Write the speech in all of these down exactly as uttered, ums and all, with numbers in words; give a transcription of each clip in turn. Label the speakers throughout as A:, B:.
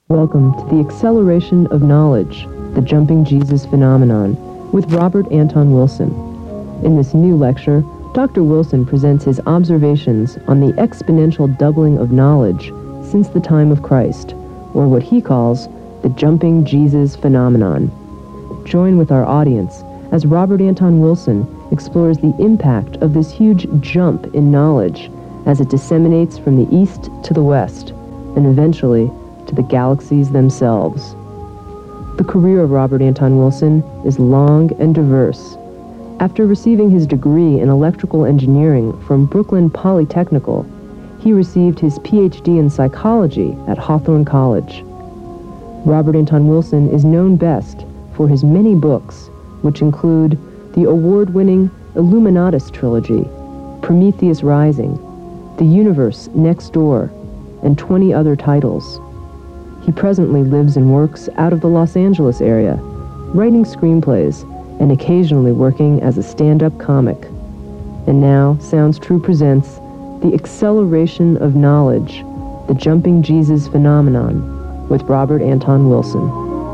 A: Welcome to the Acceleration of Knowledge, the Jumping Jesus Phenomenon, with Robert Anton Wilson. In this new lecture, Doctor Wilson presents his observations on the exponential doubling of knowledge since the time of Christ, or what he calls the Jumping Jesus Phenomenon. Join with our audience as Robert Anton Wilson explores the impact of this huge jump in knowledge as it disseminates from the east to the west, and eventually to the galaxies themselves. The career of Robert Anton Wilson is long and diverse. After receiving his degree in electrical engineering from Brooklyn Polytechnical, he received his P H D in psychology at Hawthorne College. Robert Anton Wilson is known best for his many books, which include the award-winning Illuminatus trilogy, Prometheus Rising, The Universe Next Door, and twenty other titles. He presently lives and works out of the Los Angeles area, writing screenplays and occasionally working as a stand-up comic. And now, Sounds True presents The Acceleration of Knowledge, the Jumping Jesus Phenomenon, with Robert Anton Wilson.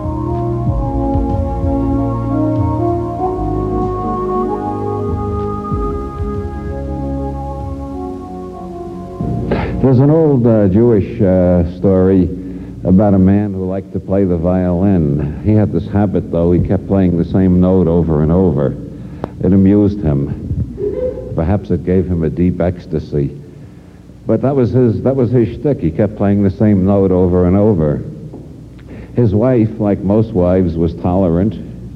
B: There's an old uh, Jewish uh, story about a man who liked to play the violin. He had this habit, though. He kept playing the same note over and over. It amused him. Perhaps it gave him a deep ecstasy. But that was his, that was his shtick. He kept playing the same note over and over. His wife, like most wives, was tolerant.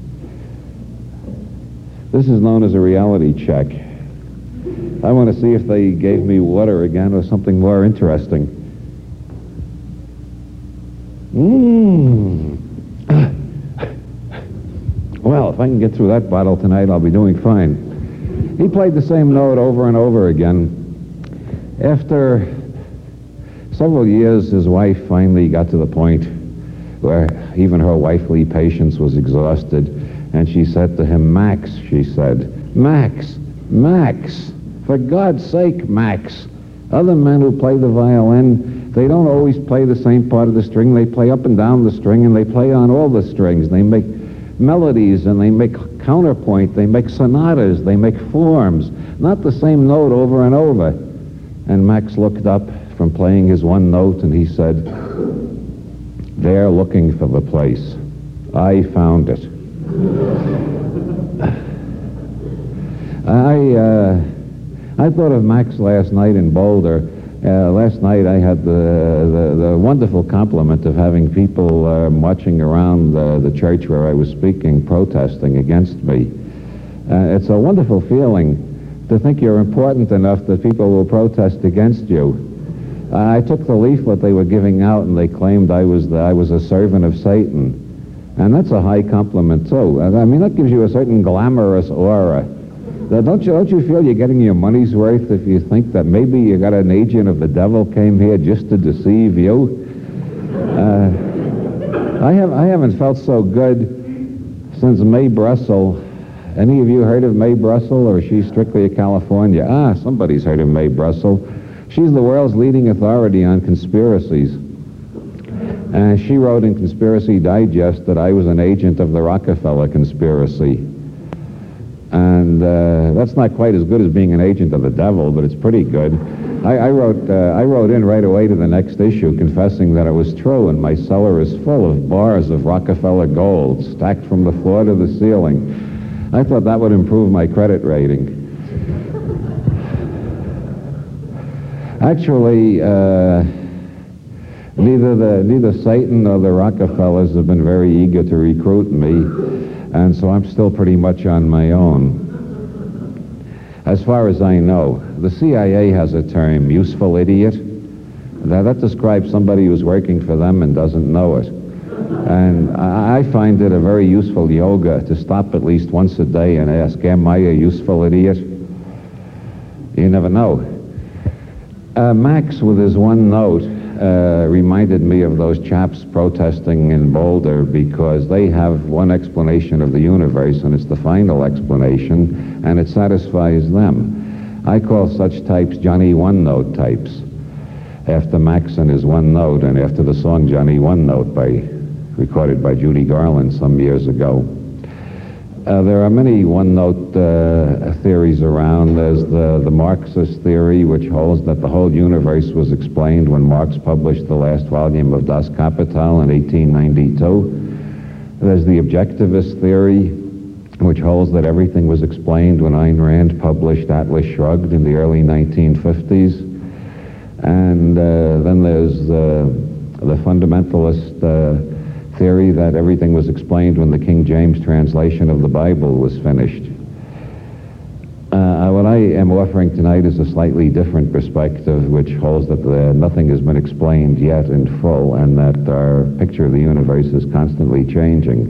B: This is known as a reality check. I want to see if they gave me water again or something more interesting. Mmm. Well, if I can get through that bottle tonight, I'll be doing fine. He played the same note over and over again. After several years, his wife finally got to the point where even her wifely patience was exhausted, and she said to him, "Max," she said, "Max, Max, for God's sake, Max, other men who play the violin, they don't always play the same part of the string. They play up and down the string, and they play on all the strings. They make melodies, and they make counterpoint. They make sonatas. They make forms, not the same note over and over." And Max looked up from playing his one note, and he said, "They're looking for the place. I found it." I, uh, I thought of Max last night in Boulder. Uh, last night I had the, the, the wonderful compliment of having people uh, marching around uh, the church where I was speaking, protesting against me. Uh, it's a wonderful feeling to think you're important enough that people will protest against you. Uh, I took the leaflet they were giving out, and they claimed I was, the, I was a servant of Satan. And that's a high compliment, too. I mean, that gives you a certain glamorous aura. Now, don't you, don't you feel you're getting your money's worth if you think that maybe you got an agent of the devil came here just to deceive you? Uh, I, have, I haven't felt so good since Mae Brussell. Any of you heard of Mae Brussell, or is she strictly a California? Ah, somebody's heard of Mae Brussell. She's the world's leading authority on conspiracies. And she wrote in Conspiracy Digest that I was an agent of the Rockefeller conspiracy. And uh, that's not quite as good as being an agent of the devil, but it's pretty good. I, I, wrote, uh, I wrote in right away to the next issue confessing that it was true, and my cellar is full of bars of Rockefeller gold stacked from the floor to the ceiling. I thought that would improve my credit rating. Actually, uh, neither, the, neither Satan nor the Rockefellers have been very eager to recruit me. And so I'm still pretty much on my own. As far as I know, the C I A has a term, useful idiot. Now, that describes somebody who's working for them and doesn't know it. And I find it a very useful yoga to stop at least once a day and ask, am I a useful idiot? You never know. Uh, Max, with his one note, Uh, reminded me of those chaps protesting in Boulder because they have one explanation of the universe, and it's the final explanation, and it satisfies them. I call such types Johnny One Note types. after Maxon is one note, and after the song Johnny One Note, by, recorded by Judy Garland some years ago. Uh, there are many one-note uh, theories around. There's the, the Marxist theory, which holds that the whole universe was explained when Marx published the last volume of Das Kapital in eighteen ninety-two. There's the objectivist theory, which holds that everything was explained when Ayn Rand published Atlas Shrugged in the early nineteen fifties. And uh, then there's uh, the fundamentalist uh, theory that everything was explained when the King James translation of the Bible was finished. Uh, what I am offering tonight is a slightly different perspective, which holds that the, nothing has been explained yet in full, and that our picture of the universe is constantly changing.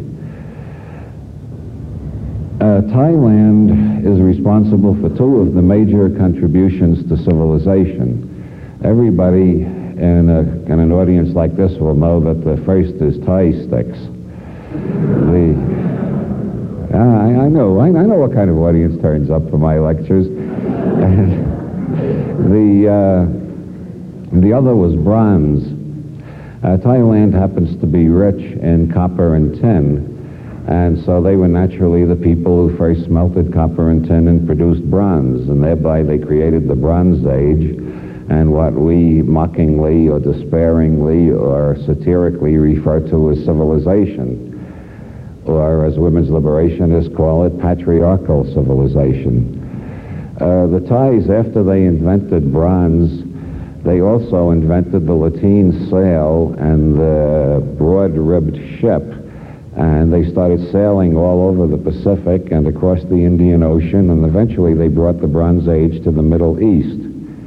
B: Uh, Thailand is responsible for two of the major contributions to civilization. Everybody in, a, in an audience like this will know that the first is Thai sticks. The, uh, I, I know, I, I know what kind of audience turns up for my lectures. And the, uh, the other was bronze. Uh, Thailand happens to be rich in copper and tin, and so they were naturally the people who first smelted copper and tin and produced bronze, and thereby they created the Bronze Age, and what we mockingly or despairingly or satirically refer to as civilization, or as women's liberationists call it, patriarchal civilization. Uh, the Thais, after they invented bronze, they also invented the lateen sail and the broad-ribbed ship, and they started sailing all over the Pacific and across the Indian Ocean, and eventually they brought the Bronze Age to the Middle East.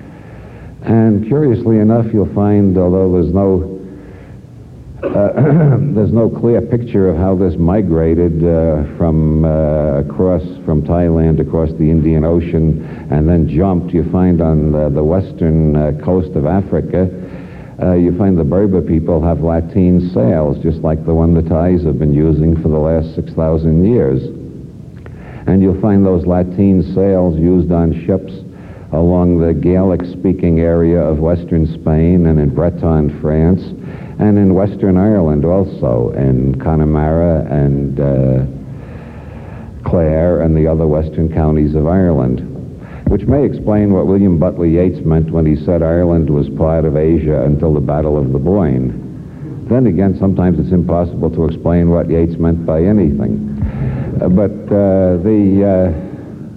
B: And curiously enough, you'll find, although there's no uh, there's no clear picture of how this migrated uh, from uh, across from Thailand across the Indian Ocean and then jumped, you find on the, the western uh, coast of Africa, uh, you find the Berber people have lateen sails, just like the one the Thais have been using for the last six thousand years. And you'll find those lateen sails used on ships along the Gaelic-speaking area of western Spain and in Breton, France, and in western Ireland also, in Connemara and uh, Clare and the other western counties of Ireland, which may explain what William Butler Yeats meant when he said Ireland was part of Asia until the Battle of the Boyne. Then again, sometimes it's impossible to explain what Yeats meant by anything. Uh, but uh, the... Uh,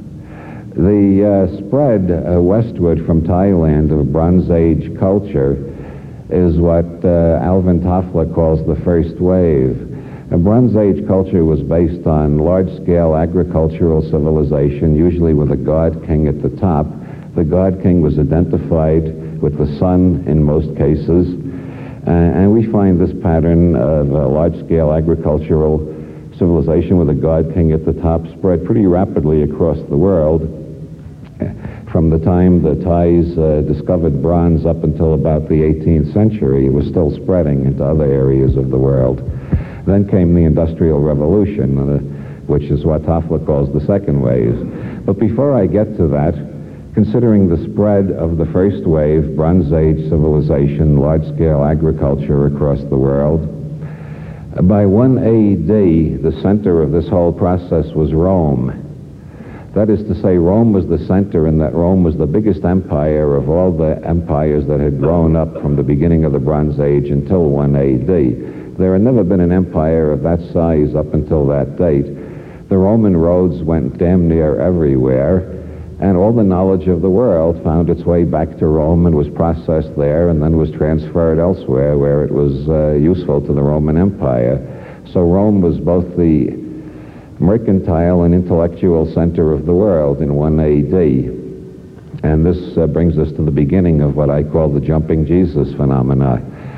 B: The uh, spread uh, westward from Thailand of Bronze Age culture is what uh, Alvin Toffler calls the first wave. A Bronze Age culture was based on large-scale agricultural civilization, usually with a god king at the top. The god king was identified with the sun in most cases, uh, and we find this pattern of a large-scale agricultural civilization with a god king at the top spread pretty rapidly across the world. From the time the Thais uh, discovered bronze up until about the eighteenth century, it was still spreading into other areas of the world. Then came the Industrial Revolution, uh, which is what Toffler calls the second wave. But before I get to that, considering the spread of the first wave, Bronze Age civilization, large-scale agriculture across the world, by one A D, the center of this whole process was Rome. That is to say, Rome was the center, and that Rome was the biggest empire of all the empires that had grown up from the beginning of the Bronze Age until one A D. There had never been an empire of that size up until that date. The Roman roads went damn near everywhere, and all the knowledge of the world found its way back to Rome and was processed there and then was transferred elsewhere where it was uh, useful to the Roman Empire. So Rome was both the mercantile and intellectual center of the world in one A D. And this uh, brings us to the beginning of what I call the jumping Jesus phenomena.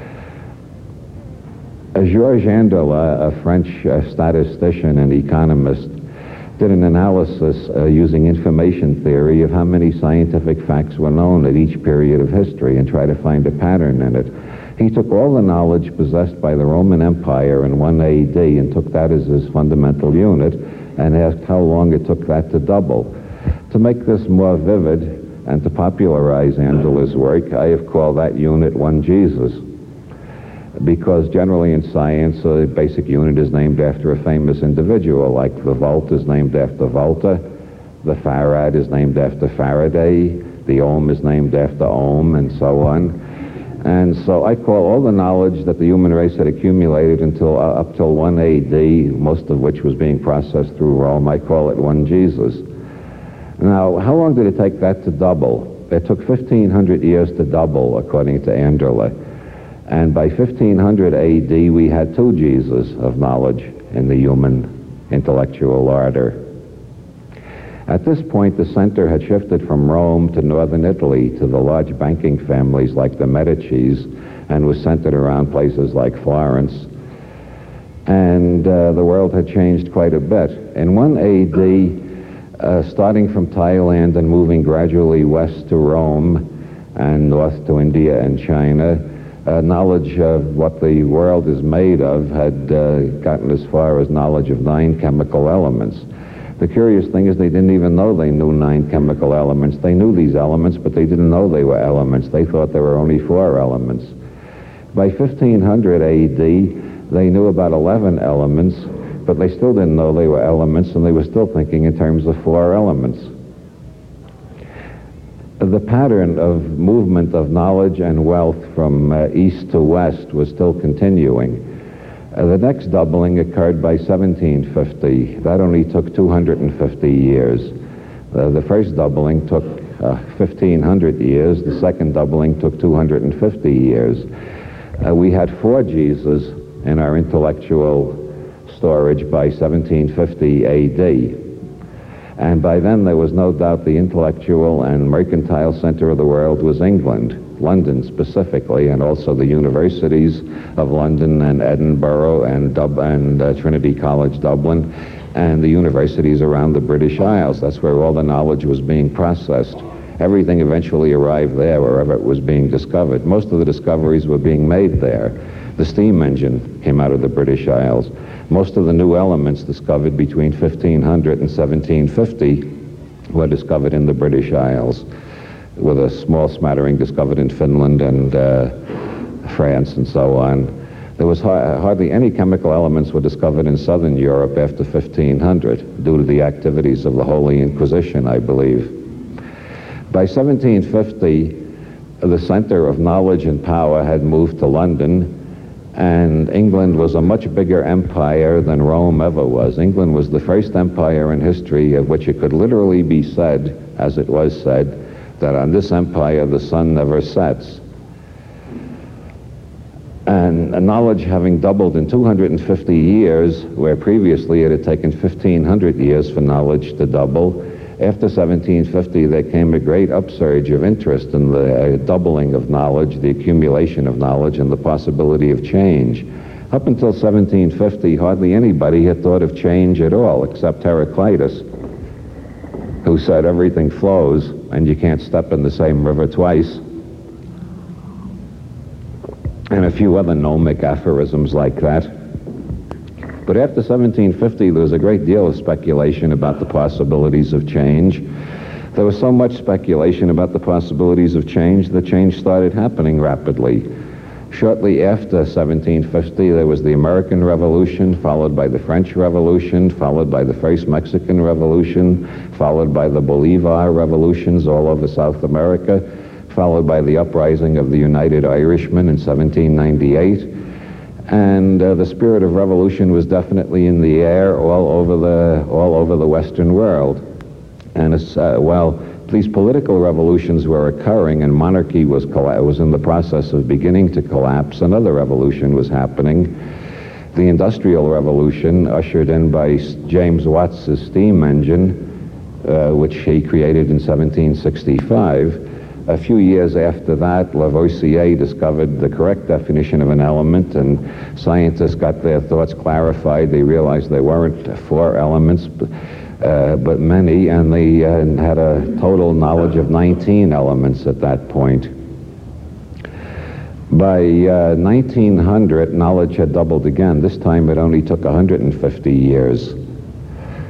B: Uh, Georges Andola, a French uh, statistician and economist, did an analysis uh, using information theory of how many scientific facts were known at each period of history and tried to find a pattern in it. He took all the knowledge possessed by the Roman Empire in one A D and took that as his fundamental unit and asked how long it took that to double. To make this more vivid, and to popularize Angela's work, I have called that unit One Jesus. Because generally in science, a basic unit is named after a famous individual, like the volt is named after Volta, the farad is named after Faraday, the ohm is named after Ohm, and so on. And so I call all the knowledge that the human race had accumulated until uh, up till one A D, most of which was being processed through Rome, I call it One Jesus. Now, how long did it take that to double? It took fifteen hundred years to double, according to Anderle. And by fifteen hundred A D, we had two Jesus of knowledge in the human intellectual order. At this point, the center had shifted from Rome to northern Italy, to the large banking families like the Medicis, and was centered around places like Florence. And uh, the world had changed quite a bit. In one A D, uh, starting from Thailand and moving gradually west to Rome and north to India and China, uh, knowledge of what the world is made of had uh, gotten as far as knowledge of nine chemical elements. The curious thing is they didn't even know they knew nine chemical elements. They knew these elements, but they didn't know they were elements. They thought there were only four elements. By fifteen hundred A D, they knew about eleven elements, but they still didn't know they were elements, and they were still thinking in terms of four elements. The pattern of movement of knowledge and wealth from uh, east to west was still continuing. Uh, the next doubling occurred by seventeen fifty. That only took two hundred fifty years. Uh, the first doubling took uh, fifteen hundred years. The second doubling took two hundred fifty years. Uh, we had four Jesus in our intellectual storage by seventeen fifty A D. And by then there was no doubt the intellectual and mercantile center of the world was England. London specifically, and also the universities of London and Edinburgh and, Dub and uh, Trinity College Dublin, and the universities around the British Isles. That's where all the knowledge was being processed. Everything eventually arrived there wherever it was being discovered. Most of the discoveries were being made there. The steam engine came out of the British Isles. Most of the new elements discovered between fifteen hundred and seventeen fifty were discovered in the British Isles, with a small smattering discovered in Finland and uh, France and so on. There was ha hardly any chemical elements were discovered in southern Europe after fifteen hundred, due to the activities of the Holy Inquisition, I believe. By seventeen fifty, the center of knowledge and power had moved to London, and England was a much bigger empire than Rome ever was. England was the first empire in history of which it could literally be said, as it was said, that on this empire the sun never sets. And knowledge having doubled in two hundred fifty years, where previously it had taken fifteen hundred years for knowledge to double, after seventeen fifty there came a great upsurge of interest in the uh, doubling of knowledge, the accumulation of knowledge, and the possibility of change. Up until seventeen fifty, hardly anybody had thought of change at all, except Heraclitus, who said everything flows and you can't step in the same river twice, and a few other gnomic aphorisms like that. But after seventeen fifty, there was a great deal of speculation about the possibilities of change. There was so much speculation about the possibilities of change that change started happening rapidly. Shortly after seventeen fifty, there was the American Revolution, followed by the French Revolution, followed by the first Mexican Revolution, followed by the Bolivar revolutions all over South America, followed by the uprising of the United Irishmen in seventeen ninety-eight. And uh, the spirit of revolution was definitely in the air all over the, all over the Western world. And it's, uh, while these political revolutions were occurring and monarchy was, was in the process of beginning to collapse, another revolution was happening. The Industrial Revolution, ushered in by James Watt's steam engine, uh, which he created in seventeen sixty-five. A few years after that, Lavoisier discovered the correct definition of an element, and scientists got their thoughts clarified. They realized there weren't four elements, but, uh, but many, and they uh, had a total knowledge of nineteen elements at that point. By uh, nineteen hundred, knowledge had doubled again. This time it only took one hundred fifty years.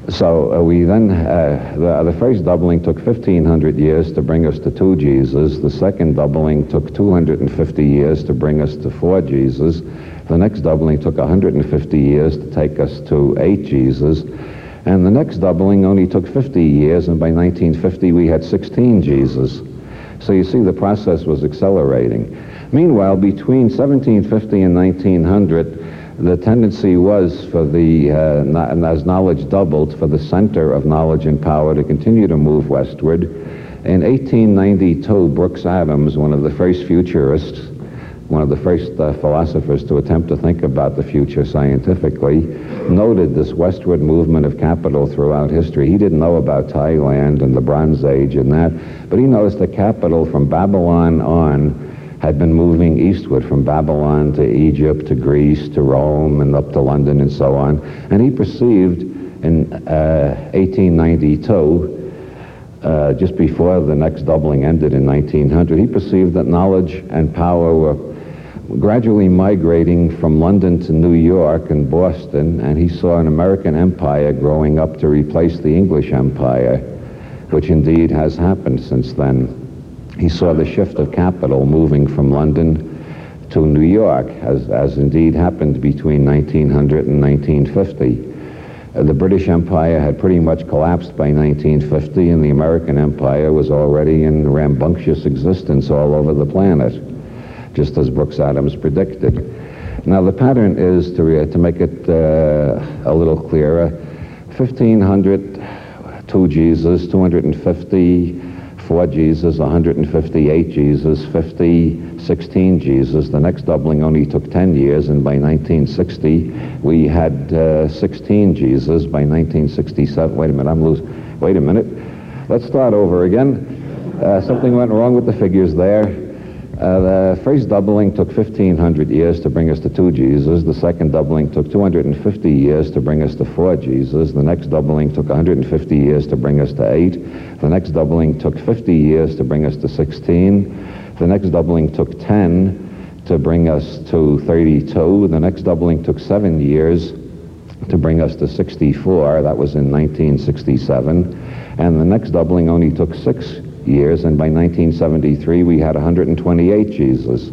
B: So uh, we then, uh, the, the first doubling took fifteen hundred years to bring us to two Jesus. The second doubling took two hundred fifty years to bring us to four Jesus. The next doubling took one hundred fifty years to take us to eight Jesus. And the next doubling only took fifty years, and by nineteen fifty we had sixteen Jesus. So you see the process was accelerating. Meanwhile, between seventeen fifty and nineteen hundred, the tendency was for the, uh, as knowledge doubled, for the center of knowledge and power to continue to move westward. In eighteen ninety-two, Brooks Adams, one of the first futurists, one of the first uh, philosophers to attempt to think about the future scientifically, noted this westward movement of capital throughout history. He didn't know about Thailand and the Bronze Age and that, but he noticed that capital from Babylon on had been moving eastward, from Babylon to Egypt to Greece to Rome and up to London and so on. And he perceived in uh, eighteen ninety-two, uh, just before the next doubling ended in nineteen hundred, he perceived that knowledge and power were gradually migrating from London to New York and Boston, and he saw an American empire growing up to replace the English empire, which indeed has happened since then. He saw the shift of capital moving from London to New York, as, as indeed happened between nineteen hundred and nineteen fifty. Uh, the British Empire had pretty much collapsed by nineteen fifty, and the American Empire was already in rambunctious existence all over the planet, just as Brooks Adams predicted. Now the pattern is, to, uh, to make it uh, a little clearer, fifteen hundred, two Jesus, two hundred fifty, four Jesus, one hundred fifty-eight Jesus, fifty, sixteen Jesus. The next doubling only took ten years, and by nineteen sixty we had uh, sixteen Jesus. By nineteen sixty-seven, wait a minute, I'm losing, wait a minute. Let's start over again. Uh, something went wrong with the figures there. Uh, the first doubling took fifteen hundred years to bring us to two Jesus. The second doubling took two hundred fifty years to bring us to four Jesus. The next doubling took one hundred fifty years to bring us to eight. The next doubling took fifty years to bring us to sixteen. The next doubling took ten to bring us to thirty-two. The next doubling took seven years to bring us to sixty-four. That was in nineteen sixty-seven. And the next doubling only took six years, and by nineteen seventy-three we had one hundred twenty-eight Jesus.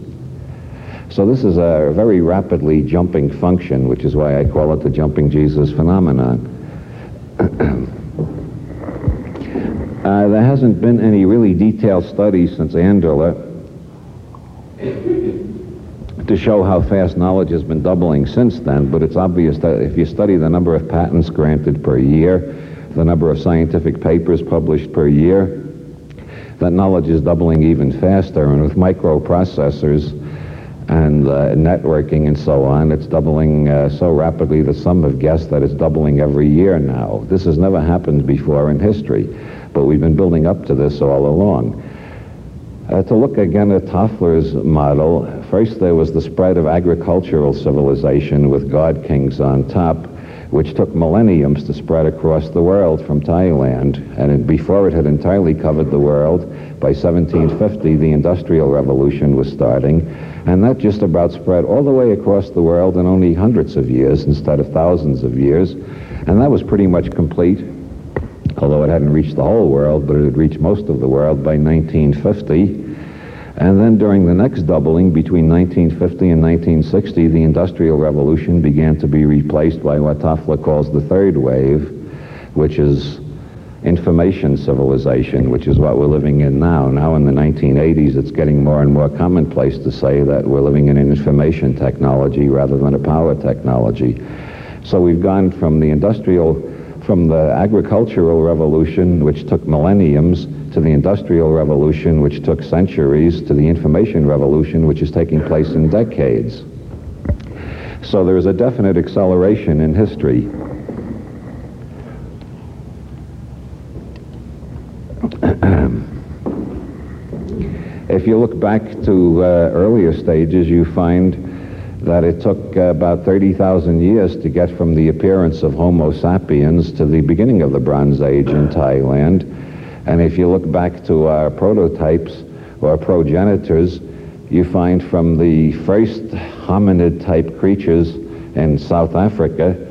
B: So this is a very rapidly jumping function, which is why I call it the jumping Jesus phenomenon. uh, there hasn't been any really detailed studies since Anderle to show how fast knowledge has been doubling since then, but it's obvious that if you study the number of patents granted per year, the number of scientific papers published per year, that knowledge is doubling even faster, and with microprocessors and uh, networking and so on, it's doubling uh, so rapidly that some have guessed that it's doubling every year now. This has never happened before in history, but we've been building up to this all along. Uh, to look again at Toffler's model, first there was the spread of agricultural civilization with god kings on top, which took millenniums to spread across the world from Thailand. And it, before it had entirely covered the world, by seventeen fifty, the Industrial Revolution was starting. And that just about spread all the way across the world in only hundreds of years instead of thousands of years. And that was pretty much complete, although it hadn't reached the whole world, but it had reached most of the world by nineteen fifty. And then during the next doubling, between nineteen fifty and nineteen sixty, the Industrial Revolution began to be replaced by what Toffler calls the third wave, which is information civilization, which is what we're living in now. Now in the nineteen eighties, it's getting more and more commonplace to say that we're living in an information technology rather than a power technology. So we've gone from the industrial, from the agricultural revolution, which took millenniums, to the Industrial Revolution, which took centuries, to the Information Revolution, which is taking place in decades. So there is a definite acceleration in history. If you look back to uh, earlier stages, you find that it took uh, about thirty thousand years to get from the appearance of Homo sapiens to the beginning of the Bronze Age in Thailand. And if you look back to our prototypes or progenitors, you find from the first hominid-type creatures in South Africa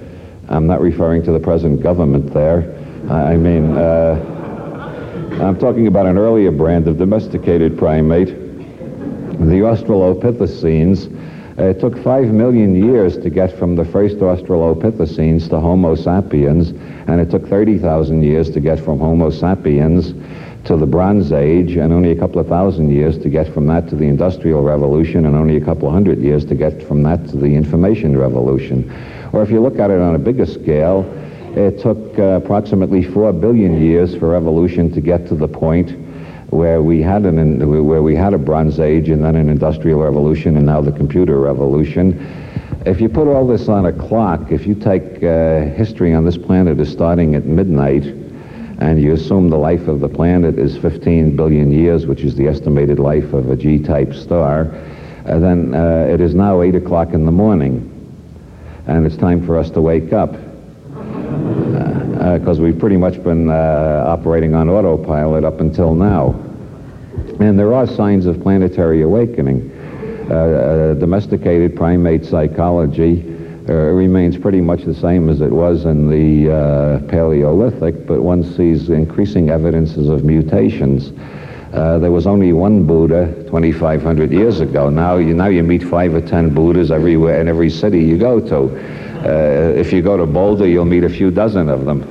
B: I'm not referring to the present government there. I mean, uh, I'm talking about an earlier brand of domesticated primate, the Australopithecines. It took five million years to get from the first Australopithecines to Homo sapiens, and it took thirty thousand years to get from Homo sapiens to the Bronze Age, and only a couple of thousand years to get from that to the Industrial Revolution, and only a couple of hundred years to get from that to the Information Revolution. Or if you look at it on a bigger scale, it took uh, approximately four billion years for evolution to get to the point where we had an where we had a Bronze Age and then an Industrial Revolution and now the Computer Revolution. If you put all this on a clock, if you take uh, history on this planet is starting at midnight, and you assume the life of the planet is fifteen billion years, which is the estimated life of a G-type star, uh, then uh, it is now eight o'clock in the morning, and it's time for us to wake up. Because uh, uh, we've pretty much been uh, operating on autopilot up until now. And there are signs of planetary awakening. Uh, uh, domesticated primate psychology uh, remains pretty much the same as it was in the uh, Paleolithic, but one sees increasing evidences of mutations. Uh, there was only one Buddha twenty-five hundred years ago. Now you, now you meet five or ten Buddhas everywhere in every city you go to. Uh, if you go to Boulder, you'll meet a few dozen of them.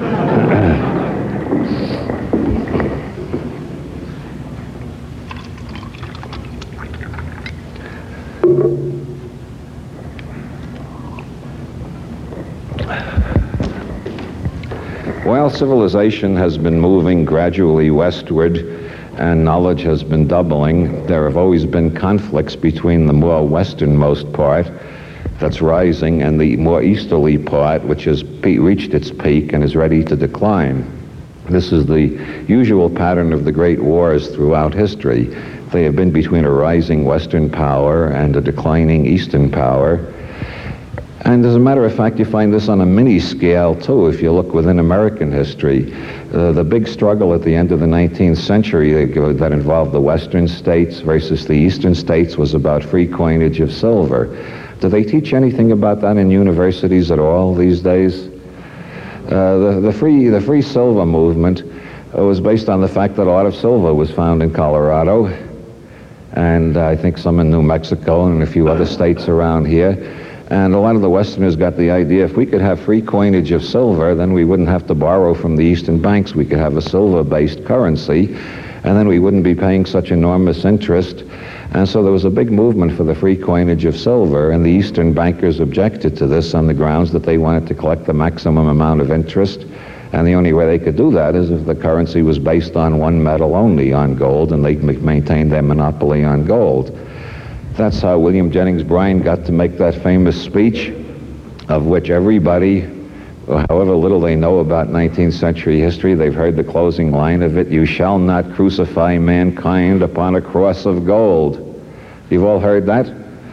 B: While civilization has been moving gradually westward and knowledge has been doubling, there have always been conflicts between the more westernmost part that's rising and the more easterly part, which has pe- reached its peak and is ready to decline. This is the usual pattern of the great wars throughout history. They have been between a rising Western power and a declining Eastern power. And as a matter of fact, you find this on a mini scale too. If you look within American history, uh, the big struggle at the end of the nineteenth century that, that involved the Western states versus the Eastern states was about free coinage of silver. Do they teach anything about that in universities at all these days? Uh, the, the, free, the free silver movement uh, was based on the fact that a lot of silver was found in Colorado, and uh, I think some in New Mexico and a few other states around here. And a lot of the Westerners got the idea, if we could have free coinage of silver, then we wouldn't have to borrow from the Eastern banks. We could have a silver-based currency, and then we wouldn't be paying such enormous interest. And so there was a big movement for the free coinage of silver, and the Eastern bankers objected to this on the grounds that they wanted to collect the maximum amount of interest, and the only way they could do that is if the currency was based on one metal only, on gold, and they maintained their monopoly on gold. That's how William Jennings Bryan got to make that famous speech, of which everybody, however little they know about nineteenth century history, they've heard the closing line of it: "You shall not crucify mankind upon a cross of gold." You've all heard that?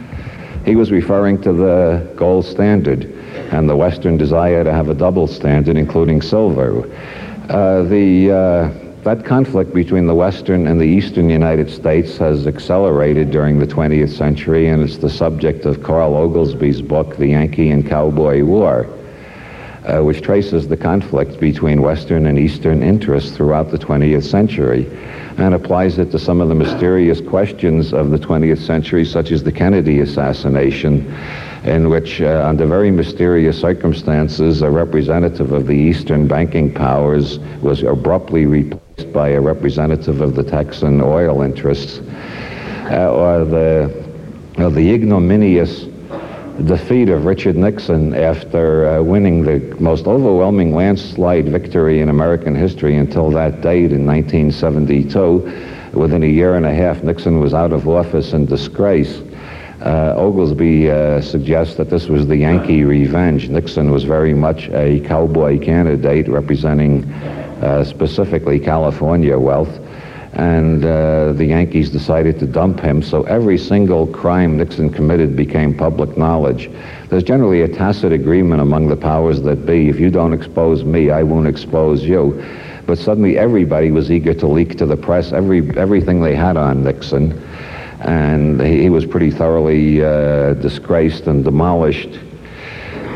B: He was referring to the gold standard and the Western desire to have a double standard, including silver. Uh, the, uh, that conflict between the Western and the Eastern United States has accelerated during the twentieth century, and it's the subject of Carl Oglesby's book, The Yankee and Cowboy War, Uh, which traces the conflict between Western and Eastern interests throughout the twentieth century and applies it to some of the mysterious questions of the twentieth century, such as the Kennedy assassination, in which, uh, under very mysterious circumstances, a representative of the Eastern banking powers was abruptly replaced by a representative of the Texan oil interests, uh, or the, or the ignominious defeat of Richard Nixon after uh, winning the most overwhelming landslide victory in American history until that date in nineteen seventy-two. Within a year and a half, Nixon was out of office in disgrace. Uh, Oglesby uh, suggests that this was the Yankee revenge. Nixon was very much a cowboy candidate representing uh, specifically California wealth. And uh, the Yankees decided to dump him, so every single crime Nixon committed became public knowledge. There's generally a tacit agreement among the powers that be: if you don't expose me, I won't expose you. But suddenly everybody was eager to leak to the press every everything they had on Nixon, and he, he was pretty thoroughly uh, disgraced and demolished.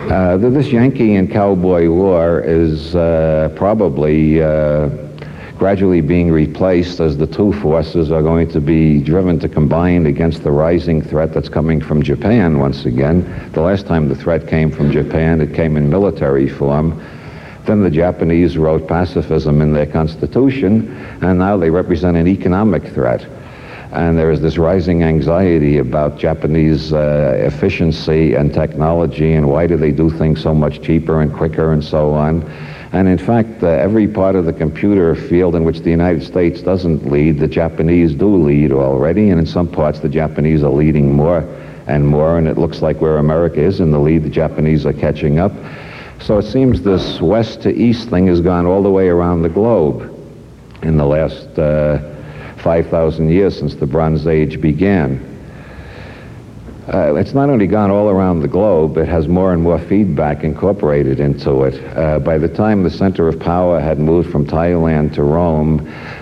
B: Uh, this Yankee and Cowboy War is uh, probably uh, gradually being replaced as the two forces are going to be driven to combine against the rising threat that's coming from Japan once again. The last time the threat came from Japan, it came in military form. Then the Japanese wrote pacifism in their constitution, and now they represent an economic threat. And there is this rising anxiety about Japanese uh, efficiency and technology, and why do they do things so much cheaper and quicker and so on. And in fact, uh, every part of the computer field in which the United States doesn't lead, the Japanese do lead already, and in some parts the Japanese are leading more and more, and it looks like where America is in the lead, the Japanese are catching up. So it seems this west to east thing has gone all the way around the globe in the last uh, five thousand years since the Bronze Age began. Uh, it's not only gone all around the globe, it has more and more feedback incorporated into it. Uh, by the time the center of power had moved from Thailand to Rome,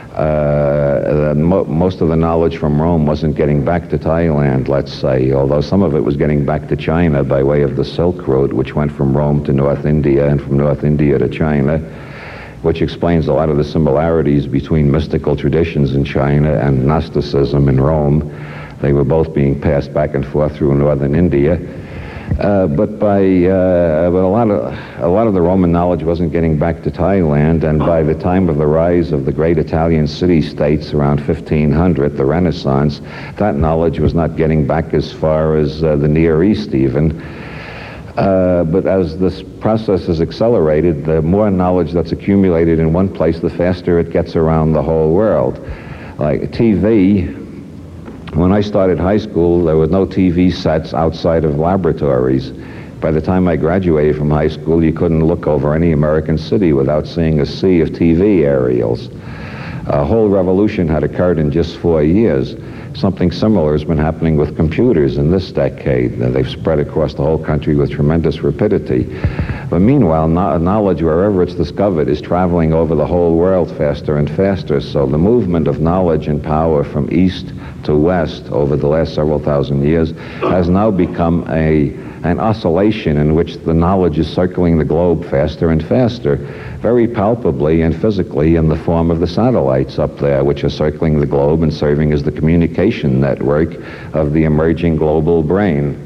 B: uh, mo most of the knowledge from Rome wasn't getting back to Thailand, let's say, although some of it was getting back to China by way of the Silk Road, which went from Rome to North India and from North India to China, which explains a lot of the similarities between mystical traditions in China and Gnosticism in Rome. They were both being passed back and forth through northern India. Uh, but by uh, but a lot of a lot of the Roman knowledge wasn't getting back to Thailand, and by the time of the rise of the great Italian city-states around fifteen hundred, the Renaissance, that knowledge was not getting back as far as uh, the Near East even. Uh, but as this process is accelerated, the more knowledge that's accumulated in one place, the faster it gets around the whole world. Like T V. When I started high school, there were no T V sets outside of laboratories. By the time I graduated from high school, you couldn't look over any American city without seeing a sea of T V aerials. A whole revolution had occurred in just four years. Something similar has been happening with computers in this decade. They've spread across the whole country with tremendous rapidity. But meanwhile, no knowledge, wherever it's discovered, is traveling over the whole world faster and faster. So the movement of knowledge and power from east to west over the last several thousand years has now become a, an oscillation in which the knowledge is circling the globe faster and faster, very palpably and physically in the form of the satellites up there, which are circling the globe and serving as the communication network of the emerging global brain.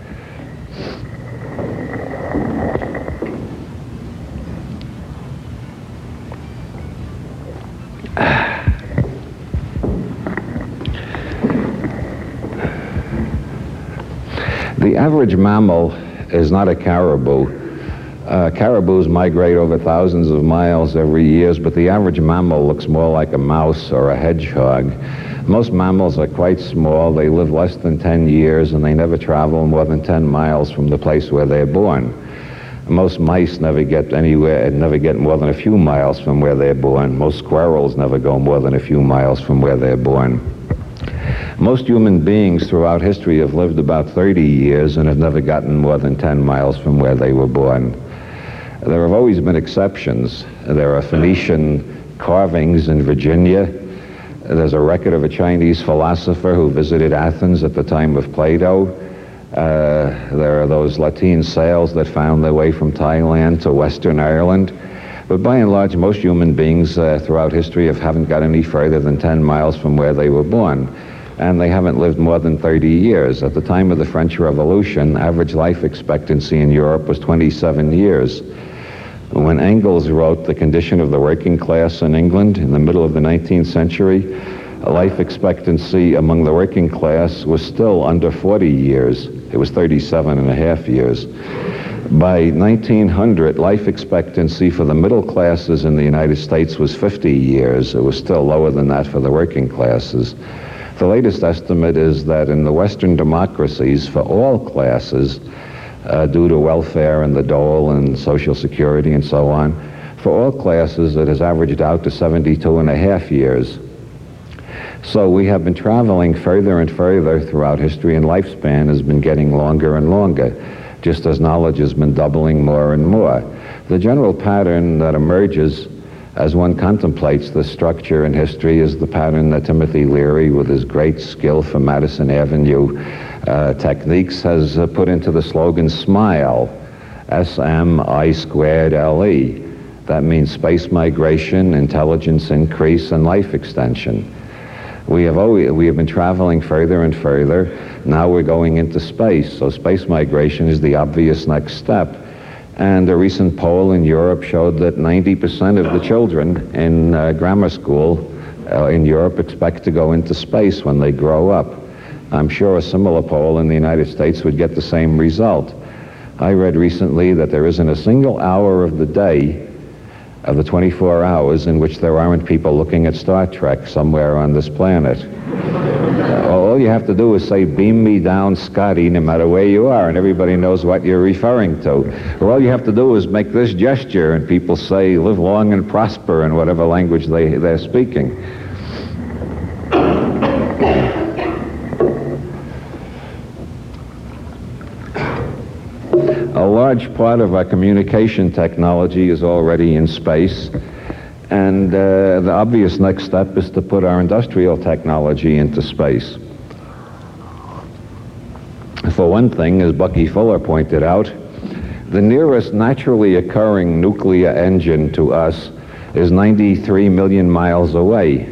B: The average mammal is not a caribou. Uh, caribous migrate over thousands of miles every year, but the average mammal looks more like a mouse or a hedgehog. Most mammals are quite small. They live less than ten years, and they never travel more than ten miles from the place where they're born. Most mice never get anywhere, never get more than a few miles from where they're born. Most squirrels never go more than a few miles from where they're born. Most human beings throughout history have lived about thirty years and have never gotten more than ten miles from where they were born. There have always been exceptions. There are Phoenician carvings in Virginia. There's a record of a Chinese philosopher who visited Athens at the time of Plato. Uh, there are those Latin sails that found their way from Thailand to Western Ireland. But by and large, most human beings uh, throughout history have, haven't got any further than ten miles from where they were born. And they haven't lived more than thirty years. At the time of the French Revolution, average life expectancy in Europe was twenty-seven years. When Engels wrote The Condition of the Working Class in England in the middle of the nineteenth century, life expectancy among the working class was still under forty years. It was thirty-seven and a half years. By nineteen hundred, life expectancy for the middle classes in the United States was fifty years. It was still lower than that for the working classes. The latest estimate is that in the Western democracies, for all classes, uh, due to welfare and the dole and Social Security and so on, for all classes it has averaged out to seventy-two and a half years. So we have been traveling further and further throughout history, and lifespan has been getting longer and longer, just as knowledge has been doubling more and more. The general pattern that emerges as one contemplates the structure in history is the pattern that Timothy Leary, with his great skill for Madison Avenue uh, techniques, has uh, put into the slogan, "Smile." S M I squared L E. That means space migration, intelligence increase, and life extension. We have always, we have been traveling further and further. Now we're going into space, so space migration is the obvious next step. And a recent poll in Europe showed that ninety percent of the children in uh, grammar school uh, in Europe expect to go into space when they grow up. I'm sure a similar poll in the United States would get the same result. I read recently that there isn't a single hour of the day, of the twenty-four hours, in which there aren't people looking at Star Trek somewhere on this planet. Uh, all you have to do is say, "Beam me down, Scotty," no matter where you are, and everybody knows what you're referring to. Or all you have to do is make this gesture, and people say, "Live long and prosper," in whatever language they, they're speaking. A large part of our communication technology is already in space, and uh, the obvious next step is to put our industrial technology into space. For one thing, as Bucky Fuller pointed out, the nearest naturally occurring nuclear engine to us is ninety-three million miles away.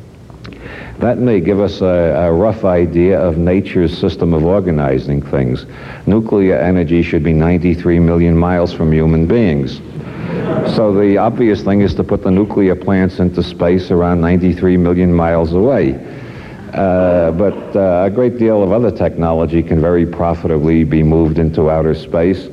B: That may give us a, a rough idea of nature's system of organizing things. Nuclear energy should be ninety-three million miles from human beings. So the obvious thing is to put the nuclear plants into space around ninety-three million miles away. Uh, but uh, a great deal of other technology can very profitably be moved into outer space.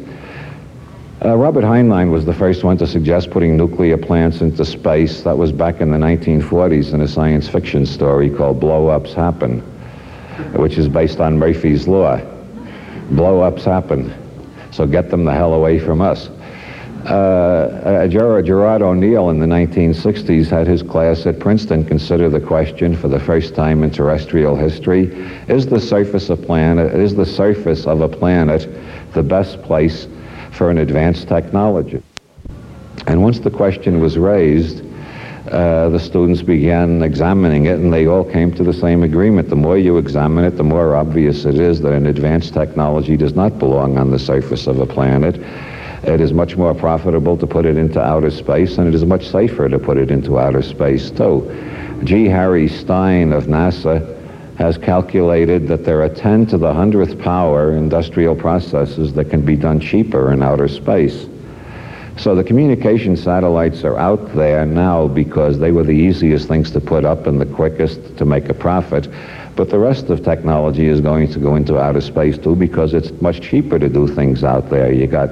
B: Uh, Robert Heinlein was the first one to suggest putting nuclear plants into space. That was back in the nineteen forties in a science fiction story called Blow-Ups Happen, which is based on Murphy's Law. Blow-ups happen, so get them the hell away from us. Uh, uh, Gerard, Gerard O'Neill in the nineteen sixties had his class at Princeton consider the question for the first time in terrestrial history: is the surface of planet, is the surface of a planet the best place for an advanced technology? And once the question was raised, uh, the students began examining it, and they all came to the same agreement. The more you examine it, the more obvious it is that an advanced technology does not belong on the surface of a planet. It is much more profitable to put it into outer space, and it is much safer to put it into outer space, too. G. Harry Stine of NASA has calculated that there are ten to the hundredth power industrial processes that can be done cheaper in outer space. So the communication satellites are out there now because they were the easiest things to put up and the quickest to make a profit. But the rest of technology is going to go into outer space too, because it's much cheaper to do things out there. You got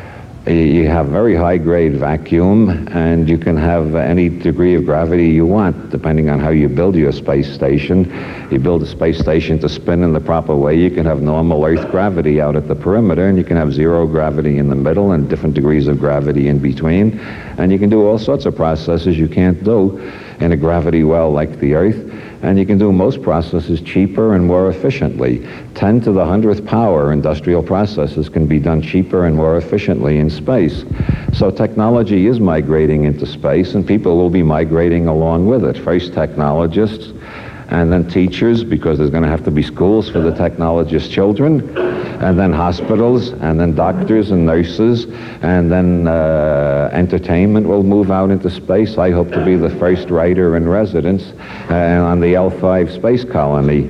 B: You have very high-grade vacuum, and you can have any degree of gravity you want, depending on how you build your space station. You build a space station to spin in the proper way, you can have normal Earth gravity out at the perimeter, and you can have zero gravity in the middle and different degrees of gravity in between. And you can do all sorts of processes you can't do in a gravity well like the Earth. And you can do most processes cheaper and more efficiently. ten to the hundredth power industrial processes can be done cheaper and more efficiently in space. So technology is migrating into space, and people will be migrating along with it. First technologists, and then teachers, because there's going to have to be schools for the technologists' children, and then hospitals, and then doctors and nurses, and then uh, entertainment will move out into space. I hope to be the first writer in residence uh, on the L five space colony.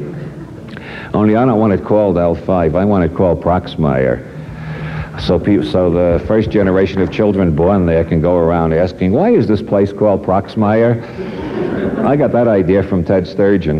B: Only I don't want it called L five, I want it called Proxmire. So, people, so the first generation of children born there can go around asking, why is this place called Proxmire? I got that idea from Ted Sturgeon.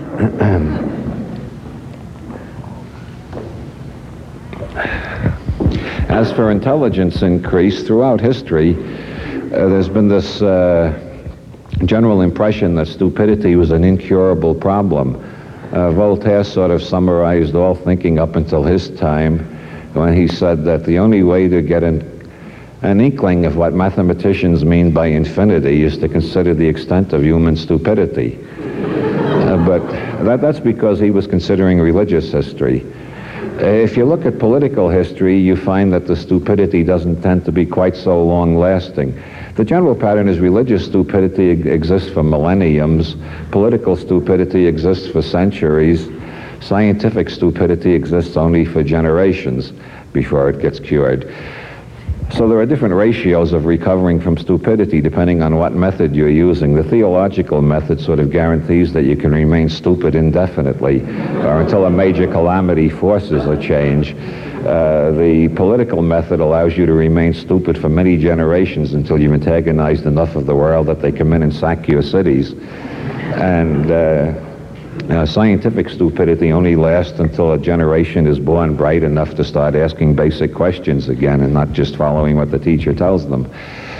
B: As for intelligence increase, throughout history, uh, there's been this uh, general impression that stupidity was an incurable problem. Uh, Voltaire sort of summarized all thinking up until his time when he said that the only way to get an, an inkling of what mathematicians mean by infinity is to consider the extent of human stupidity. Uh, but that, that's because he was considering religious history. If you look at political history, you find that the stupidity doesn't tend to be quite so long-lasting. The general pattern is religious stupidity exists for millenniums, political stupidity exists for centuries, scientific stupidity exists only for generations before it gets cured. So there are different ratios of recovering from stupidity depending on what method you're using. The theological method sort of guarantees that you can remain stupid indefinitely or until a major calamity forces a change. Uh, the political method allows you to remain stupid for many generations until you've antagonized enough of the world that they come in and sack your cities. And uh, uh, scientific stupidity only lasts until a generation is born bright enough to start asking basic questions again and not just following what the teacher tells them.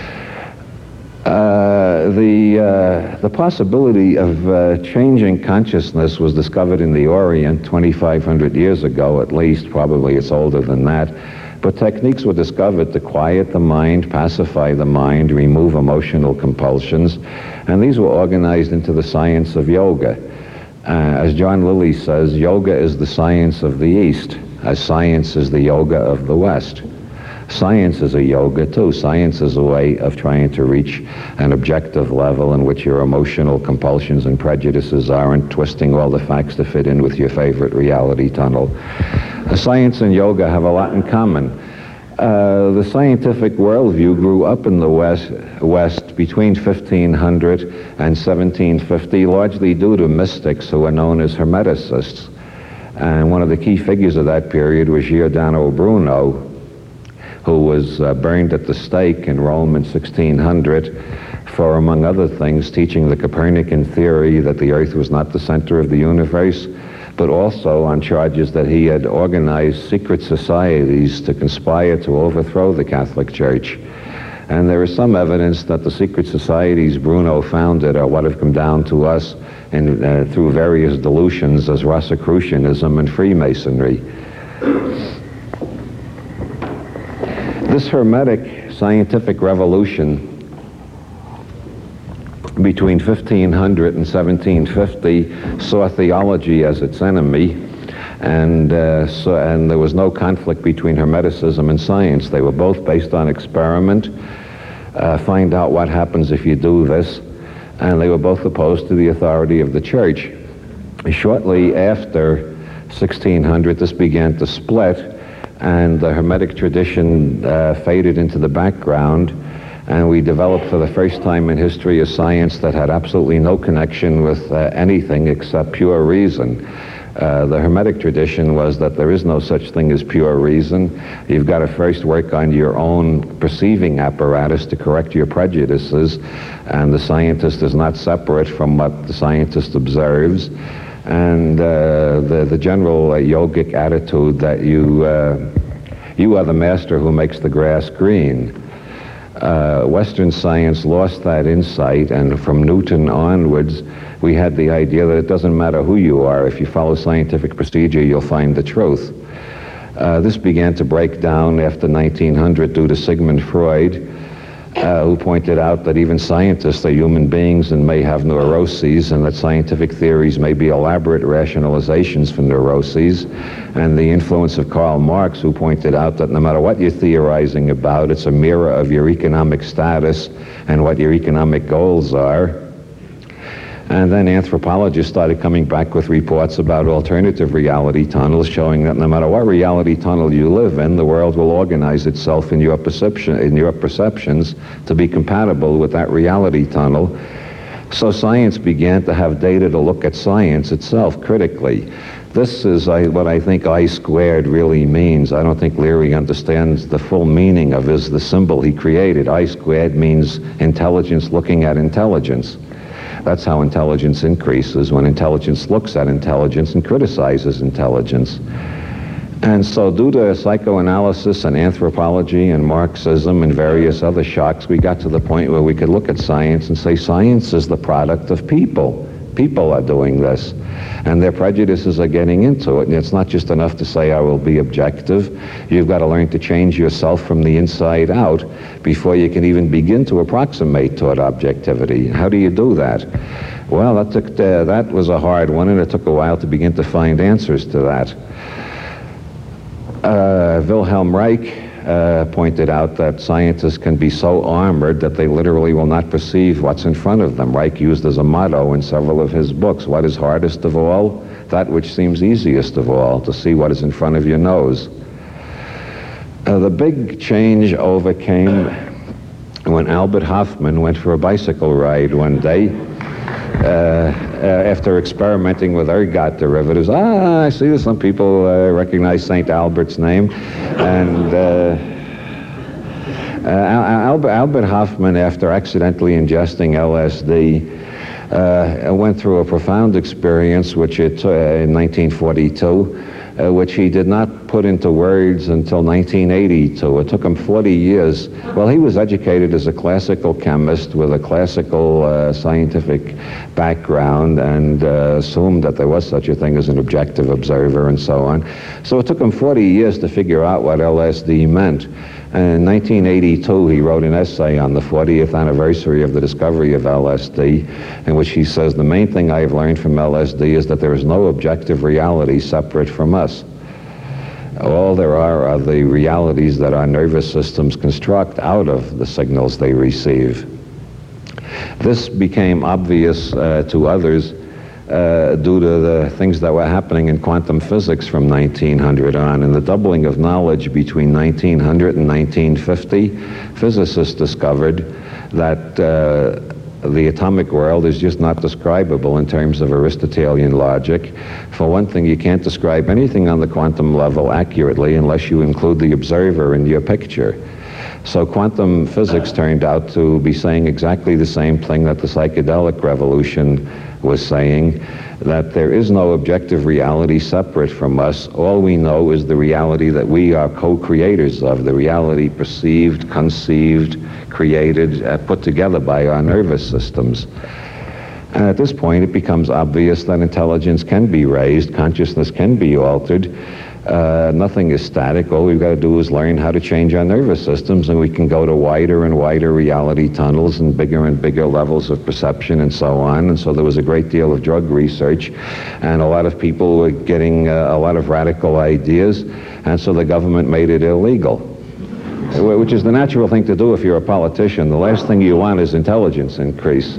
B: Uh, the, uh, the possibility of uh, changing consciousness was discovered in the Orient twenty-five hundred years ago at least, probably it's older than that, but techniques were discovered to quiet the mind, pacify the mind, remove emotional compulsions, and these were organized into the science of yoga. Uh, as John Lilly says, yoga is the science of the East, as science is the yoga of the West. Science is a yoga too. Science is a way of trying to reach an objective level in which your emotional compulsions and prejudices aren't twisting all the facts to fit in with your favorite reality tunnel. Uh, science and yoga have a lot in common. Uh, the scientific worldview grew up in the West, West between fifteen hundred and seventeen fifty, largely due to mystics who were known as Hermeticists. And one of the key figures of that period was Giordano Bruno, who was uh, burned at the stake in Rome in sixteen hundred for, among other things, teaching the Copernican theory that the Earth was not the center of the universe, but also on charges that he had organized secret societies to conspire to overthrow the Catholic Church. And there is some evidence that the secret societies Bruno founded are what have come down to us in, uh, through various dilutions as Rosicrucianism and Freemasonry. This Hermetic scientific revolution between fifteen hundred and seventeen fifty saw theology as its enemy, and, uh, so, and there was no conflict between Hermeticism and science. They were both based on experiment, uh, find out what happens if you do this, and they were both opposed to the authority of the Church. Shortly after sixteen hundred, this began to split, and the Hermetic tradition uh, faded into the background, and we developed for the first time in history a science that had absolutely no connection with uh, anything except pure reason. Uh, the Hermetic tradition was that there is no such thing as pure reason. You've got to first work on your own perceiving apparatus to correct your prejudices, and the scientist is not separate from what the scientist observes. And uh, the, the general uh, yogic attitude that you, uh, you are the master who makes the grass green. Uh, Western science lost that insight, and from Newton onwards, we had the idea that it doesn't matter who you are. If you follow scientific procedure, you'll find the truth. Uh, this began to break down after nineteen hundred due to Sigmund Freud, Uh, who pointed out that even scientists are human beings and may have neuroses, and that scientific theories may be elaborate rationalizations for neuroses, and the influence of Karl Marx, who pointed out that no matter what you're theorizing about, it's a mirror of your economic status and what your economic goals are. And then anthropologists started coming back with reports about alternative reality tunnels, showing that no matter what reality tunnel you live in, the world will organize itself in your perception, in your perceptions to be compatible with that reality tunnel. So science began to have data to look at science itself critically. This is I, what I think I squared really means. I don't think Leary understands the full meaning of is the symbol he created. I squared means intelligence looking at intelligence. That's how intelligence increases, when intelligence looks at intelligence and criticizes intelligence. And so due to psychoanalysis and anthropology and Marxism and various other shocks, we got to the point where we could look at science and say science is the product of people. People are doing this, and their prejudices are getting into it. And it's not just enough to say I will be objective. You've got to learn to change yourself from the inside out before you can even begin to approximate toward objectivity. How do you do that? Well, that took uh, that was a hard one, and it took a while to begin to find answers to that. Uh, Wilhelm Reich uh, pointed out that scientists can be so armored that they literally will not perceive what's in front of them. Reich used as a motto in several of his books, what is hardest of all? That which seems easiest of all, to see what is in front of your nose. Uh, the big change overcame when Albert Hofmann went for a bicycle ride one day uh, uh, after experimenting with ergot derivatives. Ah, I see that some people uh, recognize Saint Albert's name. And uh, uh, Albert, Albert Hofmann, after accidentally ingesting L S D, uh, went through a profound experience which it, uh, in nineteen forty-two, Uh, which he did not put into words until nineteen eighty-two. It took him forty years. Well, he was educated as a classical chemist with a classical uh, scientific background and uh, assumed that there was such a thing as an objective observer and so on. So it took him forty years to figure out what L S D meant. And in nineteen eighty-two, he wrote an essay on the fortieth anniversary of the discovery of L S D, in which he says, the main thing I've learned from L S D is that there is no objective reality separate from us. All there are are the realities that our nervous systems construct out of the signals they receive. This became obvious uh, to others Uh, due to the things that were happening in quantum physics from nineteen hundred on. And the doubling of knowledge between nineteen hundred and nineteen fifty, physicists discovered that uh, the atomic world is just not describable in terms of Aristotelian logic. For one thing, you can't describe anything on the quantum level accurately unless you include the observer in your picture. So quantum physics turned out to be saying exactly the same thing that the psychedelic revolution was saying, that there is no objective reality separate from us. All we know is the reality that we are co-creators of, the reality perceived, conceived, created, uh, put together by our nervous systems. And at this point, it becomes obvious that intelligence can be raised, consciousness can be altered. Uh, nothing is static. All we've got to do is learn how to change our nervous systems, and we can go to wider and wider reality tunnels and bigger and bigger levels of perception and so on. And so there was a great deal of drug research, and a lot of people were getting uh, a lot of radical ideas, and so the government made it illegal, which is the natural thing to do if you're a politician. The last thing you want is intelligence increase.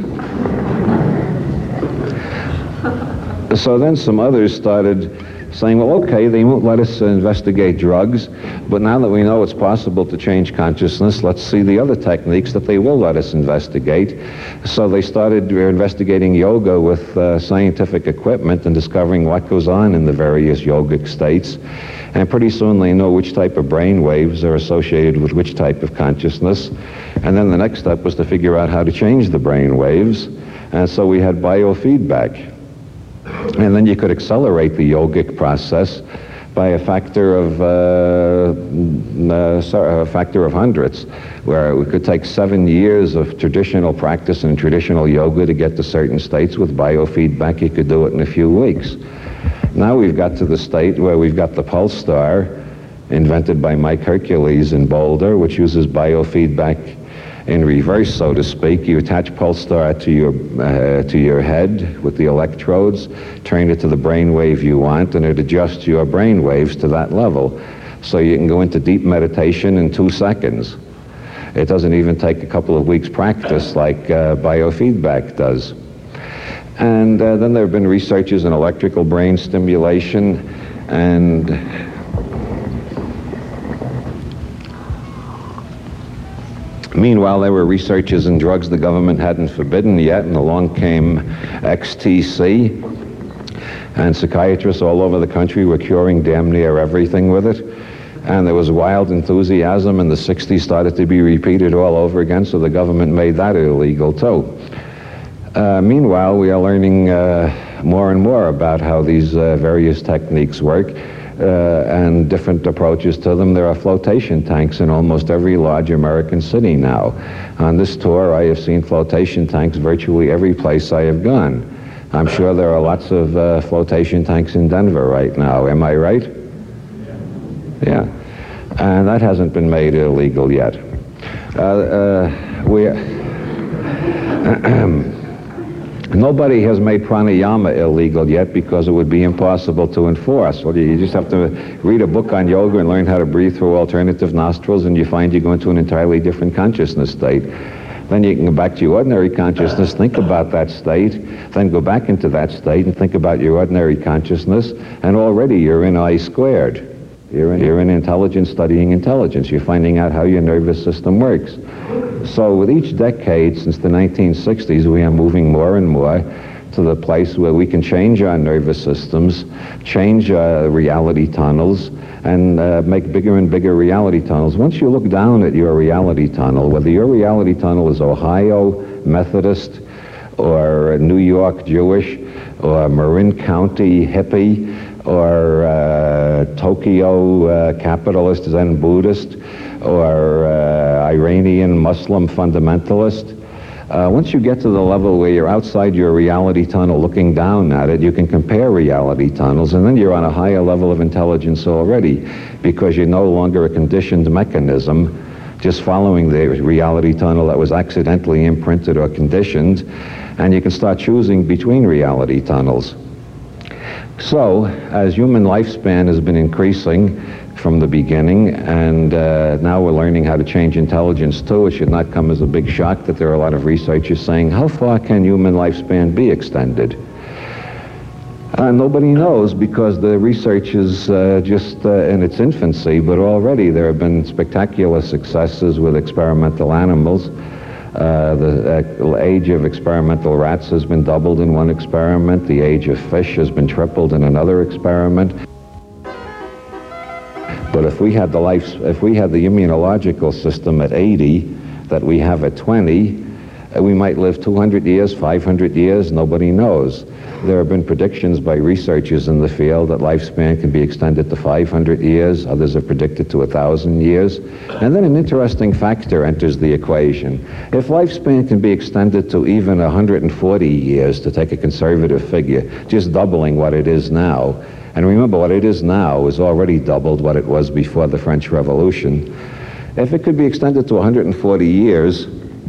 B: So then some others started saying, well, okay, they won't let us uh, investigate drugs, but now that we know it's possible to change consciousness, let's see the other techniques that they will let us investigate. So they started investigating yoga with uh, scientific equipment and discovering what goes on in the various yogic states. And pretty soon they know which type of brain waves are associated with which type of consciousness. And then the next step was to figure out how to change the brain waves. And so we had biofeedback. And then you could accelerate the yogic process by a factor of uh, uh, sorry, a factor of hundreds, where we could take seven years of traditional practice and traditional yoga to get to certain states. With biofeedback, you could do it in a few weeks. Now we've got to the state where we've got the Pulse Star, invented by Mike Hercules in Boulder, which uses biofeedback in reverse, so to speak. You attach Pulsar to your uh, to your head with the electrodes, train it to the brain wave you want, and it adjusts your brain waves to that level. So you can go into deep meditation in two seconds. It doesn't even take a couple of weeks practice like uh, biofeedback does. And uh, then there have been researches in electrical brain stimulation, and meanwhile, there were researches in drugs the government hadn't forbidden yet, and along came X T C, and psychiatrists all over the country were curing damn near everything with it. And there was wild enthusiasm, and the sixties started to be repeated all over again, so the government made that illegal too. Uh, meanwhile, we are learning uh, more and more about how these uh, various techniques work. Uh, and different approaches to them. There are flotation tanks in almost every large American city now. On this tour, I have seen flotation tanks virtually every place I have gone. I'm sure there are lots of uh, flotation tanks in Denver right now. Am I right? Yeah. And that hasn't been made illegal yet. Uh, uh, we... Nobody has made pranayama illegal yet because it would be impossible to enforce. Well, you just have to read a book on yoga and learn how to breathe through alternative nostrils, and you find you go into an entirely different consciousness state. Then you can go back to your ordinary consciousness, think about that state, then go back into that state and think about your ordinary consciousness, and already you're in I squared. You're in, you're in intelligence studying intelligence. You're finding out how your nervous system works. So with each decade since the nineteen sixties, we are moving more and more to the place where we can change our nervous systems, change uh, reality tunnels, and uh, make bigger and bigger reality tunnels. Once you look down at your reality tunnel, whether your reality tunnel is Ohio Methodist, or New York Jewish, or Marin County hippie, or uh, Tokyo uh, capitalist Zen Buddhist, or uh, Iranian Muslim fundamentalist. Uh, once you get to the level where you're outside your reality tunnel looking down at it, you can compare reality tunnels, and then you're on a higher level of intelligence already, because you're no longer a conditioned mechanism just following the reality tunnel that was accidentally imprinted or conditioned, and you can start choosing between reality tunnels. So, as human lifespan has been increasing from the beginning, and uh, now we're learning how to change intelligence too, it should not come as a big shock that there are a lot of researchers saying, how far can human lifespan be extended? Uh, nobody knows, because the research is uh, just uh, in its infancy, but already there have been spectacular successes with experimental animals. Uh, the uh, age of experimental rats has been doubled in one experiment. The age of fish has been tripled in another experiment. But if we had the life, if we had the immunological system at eighty that we have at twenty, uh, we might live two hundred years, five hundred years, nobody knows. There have been predictions by researchers in the field that lifespan can be extended to five hundred years. Others have predicted to one thousand years. And then an interesting factor enters the equation. If lifespan can be extended to even one hundred forty years, to take a conservative figure, just doubling what it is now, and remember, what it is now is already doubled what it was before the French Revolution. If it could be extended to one hundred forty years,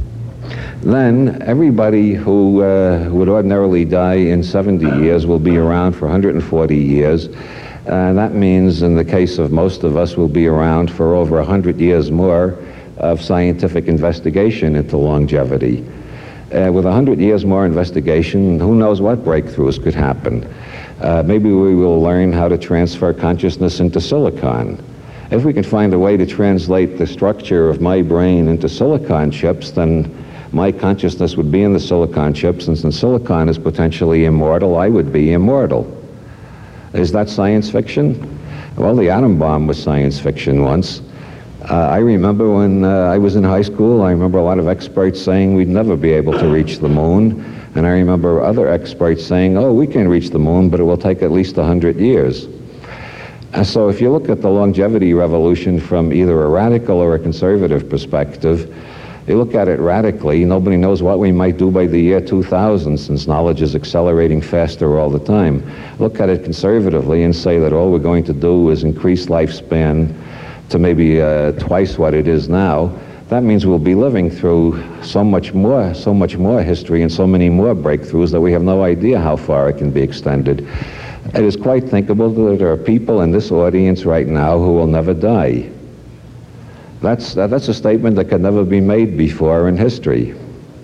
B: then everybody who uh, would ordinarily die in seventy years will be around for one hundred forty years. And that means, in the case of most of us, we'll be around for over one hundred years more of scientific investigation into longevity. Uh, with one hundred years more investigation, who knows what breakthroughs could happen. Uh, maybe we will learn how to transfer consciousness into silicon. If we can find a way to translate the structure of my brain into silicon chips, then my consciousness would be in the silicon chips, and since silicon is potentially immortal, I would be immortal. Is that science fiction? Well, the atom bomb was science fiction once. Uh, I remember when uh, I was in high school, I remember a lot of experts saying we'd never be able to reach the moon. And I remember other experts saying, oh, we can reach the moon, but it will take at least one hundred years. And so if you look at the longevity revolution from either a radical or a conservative perspective, you look at it radically, nobody knows what we might do by the year two thousand, since knowledge is accelerating faster all the time. Look at it conservatively and say that all we're going to do is increase lifespan to maybe uh, twice what it is now. That means we'll be living through so much more, so much more history and so many more breakthroughs that we have no idea how far it can be extended. It is quite thinkable that there are people in this audience right now who will never die. That's, that, that's a statement that could never be made before in history.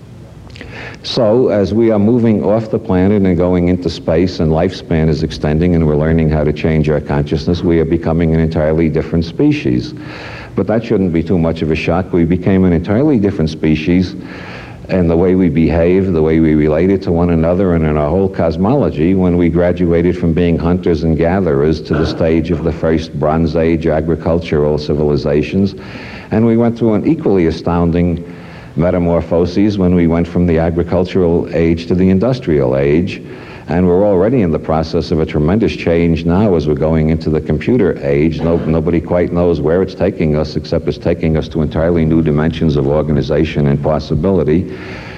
B: So, as we are moving off the planet and going into space, and lifespan is extending and we're learning how to change our consciousness, we are becoming an entirely different species. But that shouldn't be too much of a shock. We became an entirely different species in the way we behave, the way we related to one another, and in our whole cosmology when we graduated from being hunters and gatherers to the stage of the first Bronze Age agricultural civilizations. And we went through an equally astounding metamorphoses when we went from the agricultural age to the industrial age. And we're already in the process of a tremendous change now as we're going into the computer age. No, nobody quite knows where it's taking us, except it's taking us to entirely new dimensions of organization and possibility.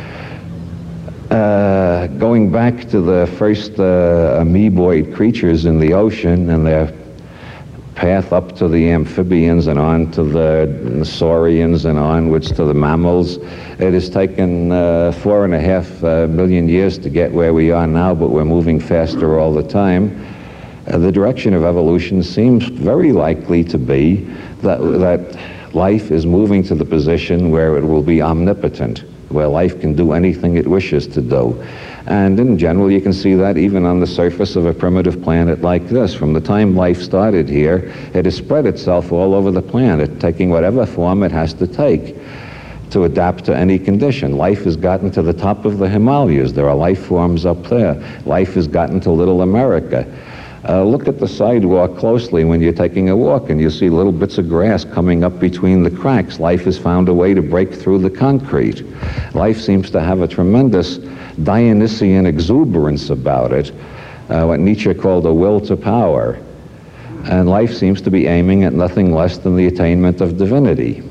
B: Uh, going back to the first uh, amoeboid creatures in the ocean and their path up to the amphibians and on to the saurians and onwards to the mammals. It has taken uh, four and a half uh, million years to get where we are now, but we're moving faster all the time. Uh, the direction of evolution seems very likely to be that, that life is moving to the position where it will be omnipotent, where life can do anything it wishes to do. And in general, you can see that even on the surface of a primitive planet like this. From the time life started here, it has spread itself all over the planet, taking whatever form it has to take to adapt to any condition. Life has gotten to the top of the Himalayas. There are life forms up there. Life has gotten to Little America. Uh, look at the sidewalk closely when you're taking a walk, and you see little bits of grass coming up between the cracks. Life has found a way to break through the concrete. Life seems to have a tremendous Dionysian exuberance about it, uh, what Nietzsche called a will to power. And life seems to be aiming at nothing less than the attainment of divinity.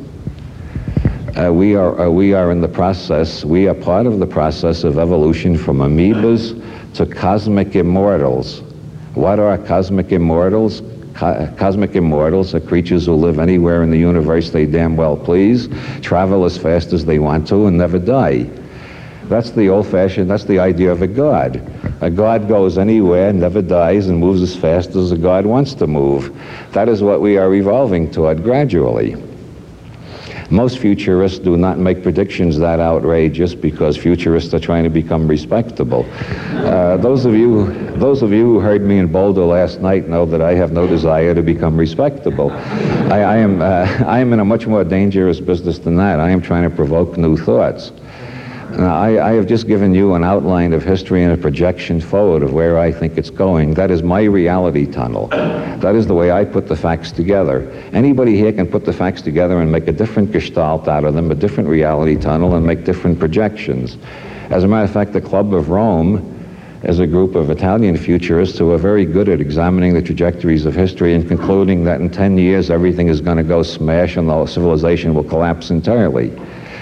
B: Uh, we are, uh, we are in the process, we are part of the process of evolution from amoebas to cosmic immortals. What are cosmic immortals? Co cosmic immortals are creatures who live anywhere in the universe they damn well please, travel as fast as they want to, and never die. That's the old-fashioned, that's the idea of a god. A god goes anywhere, never dies, and moves as fast as a god wants to move. That is what we are evolving toward gradually. Most futurists do not make predictions that outrageous because futurists are trying to become respectable. Uh, those of you, those of you who heard me in Boulder last night know that I have no desire to become respectable. I, I am, uh, I am in a much more dangerous business than that. I am trying to provoke new thoughts. Now, I, I have just given you an outline of history and a projection forward of where I think it's going. That is my reality tunnel. That is the way I put the facts together. Anybody here can put the facts together and make a different gestalt out of them, a different reality tunnel, and make different projections. As a matter of fact, the Club of Rome is a group of Italian futurists who are very good at examining the trajectories of history and concluding that in ten years everything is going to go smash and the whole civilization will collapse entirely.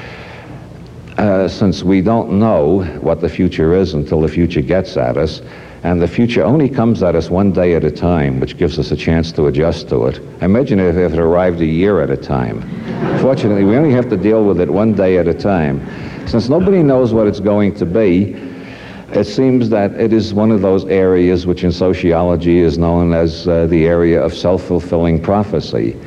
B: Uh, since we don't know what the future is until the future gets at us, and the future only comes at us one day at a time, which gives us a chance to adjust to it. Imagine if, if it arrived a year at a time. Fortunately, we only have to deal with it one day at a time. Since nobody knows what it's going to be, it seems that it is one of those areas which in sociology is known as uh, the area of self-fulfilling prophecy.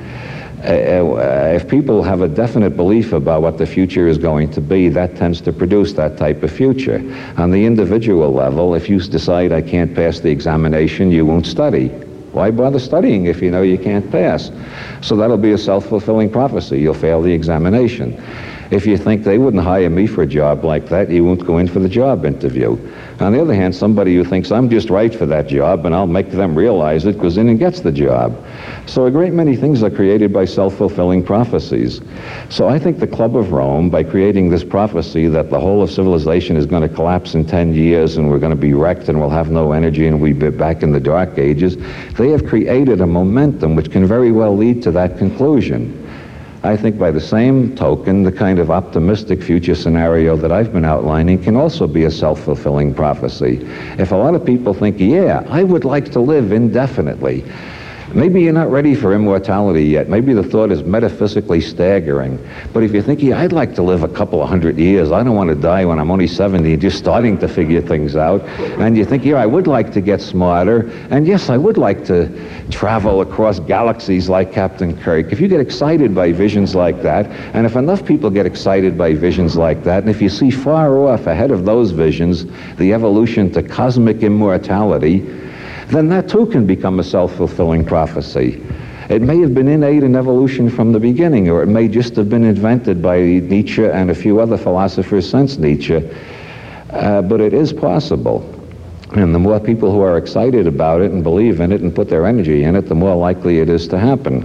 B: Uh, if people have a definite belief about what the future is going to be, that tends to produce that type of future. On the individual level, if you decide I can't pass the examination, you won't study. Why bother studying if you know you can't pass? So that'll be a self-fulfilling prophecy. You'll fail the examination. If you think they wouldn't hire me for a job like that, you won't go in for the job interview. On the other hand, somebody who thinks I'm just right for that job and I'll make them realize it goes in and gets the job. So a great many things are created by self-fulfilling prophecies. So I think the Club of Rome, by creating this prophecy that the whole of civilization is going to collapse in ten years and we're going to be wrecked and we'll have no energy and we'll be back in the dark ages, they have created a momentum which can very well lead to that conclusion. I think by the same token, the kind of optimistic future scenario that I've been outlining can also be a self-fulfilling prophecy. If a lot of people think, yeah, I would like to live indefinitely, maybe you're not ready for immortality yet. Maybe the thought is metaphysically staggering. But if you're thinking, I'd like to live a couple of hundred years, I don't want to die when I'm only seventy, just starting to figure things out, and you think, yeah, I would like to get smarter, and yes, I would like to travel across galaxies like Captain Kirk. If you get excited by visions like that, and if enough people get excited by visions like that, and if you see far off ahead of those visions the evolution to cosmic immortality, then that too can become a self-fulfilling prophecy. It may have been innate in evolution from the beginning, or it may just have been invented by Nietzsche and a few other philosophers since Nietzsche, uh, but it is possible. And the more people who are excited about it and believe in it and put their energy in it, the more likely it is to happen.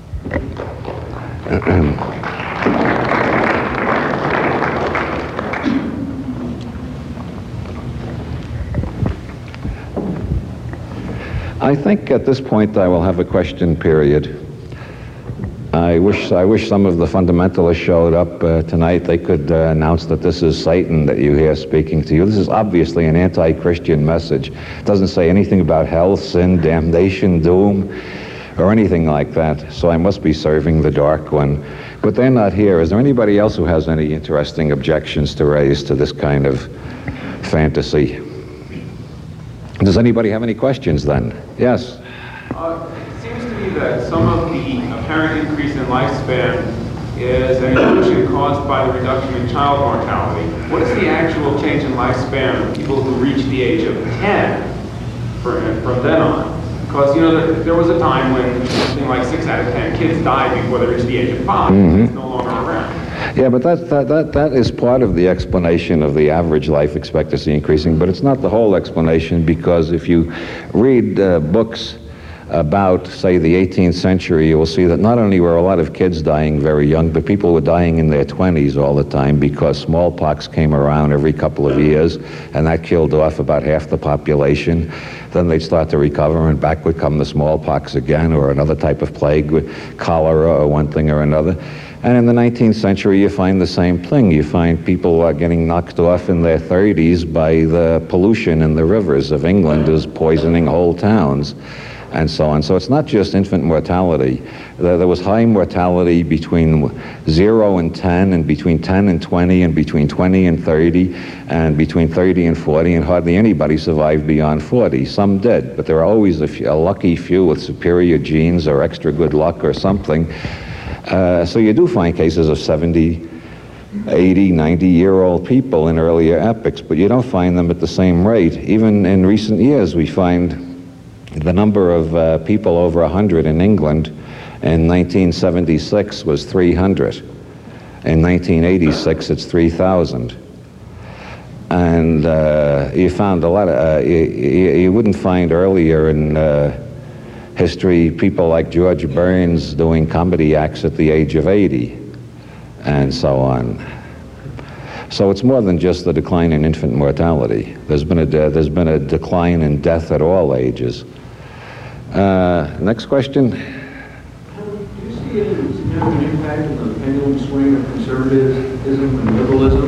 B: I think at this point I will have a question period. I wish I wish some of the fundamentalists showed up uh, tonight. They could uh, announce that this is Satan that you hear speaking to you. This is obviously an anti-Christian message. It doesn't say anything about hell, sin, damnation, doom, or anything like that. So I must be serving the dark one. But they're not here. Is there anybody else who has any interesting objections to raise to this kind of fantasy? Does anybody have any questions then? Yes?
C: Uh, it seems to me that some of the apparent increase in lifespan is an evolution caused by the reduction in child mortality. What is the actual change in lifespan of people who reach the age of ten from, from then on? Because, you know, there, there was a time when something like six out of ten kids died before they reached the age of five. Mm-hmm. It's no longer around.
B: Yeah, but that, that, that, that is part of the explanation of the average life expectancy increasing, but it's not the whole explanation, because if you read uh, books about, say, the eighteenth century, you will see that not only were a lot of kids dying very young, but people were dying in their twenties all the time, because smallpox came around every couple of years, and that killed off about half the population. Then they'd start to recover, and back would come the smallpox again, or another type of plague, cholera or one thing or another. And in the nineteenth century, you find the same thing. You find people are getting knocked off in their thirties by the pollution in the rivers of England is poisoning whole towns, and so on. So it's not just infant mortality. There, there was high mortality between zero and ten, and between ten and twenty, and between twenty and thirty, and between thirty and forty, and hardly anybody survived beyond forty. Some did, but there are always a, few, a lucky few with superior genes or extra good luck or something. Uh, so you do find cases of seventy, eighty, ninety year old people in earlier epochs, but you don't find them at the same rate. Even in recent years, we find the number of uh, people over one hundred in England in nineteen seventy-six was three hundred. In nineteen eighty-six, it's three thousand. And uh, you found a lot of, uh, you, you wouldn't find earlier in uh, history people like George Burns doing comedy acts at the age of eighty, and so on. So it's more than just the decline in infant mortality. There's been a, uh, there's been a decline in death at all ages. Uh, next question.
D: Do you see any significant impact on the pendulum swing of conservatism and liberalism?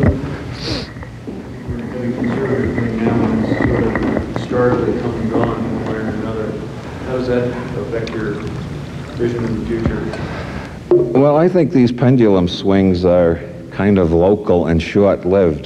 D: We're very conservative right now, and it's sort of historically come and gone one way or another. How does that affect your vision of the future?
B: Well, I think these pendulum swings are kind of local and short-lived.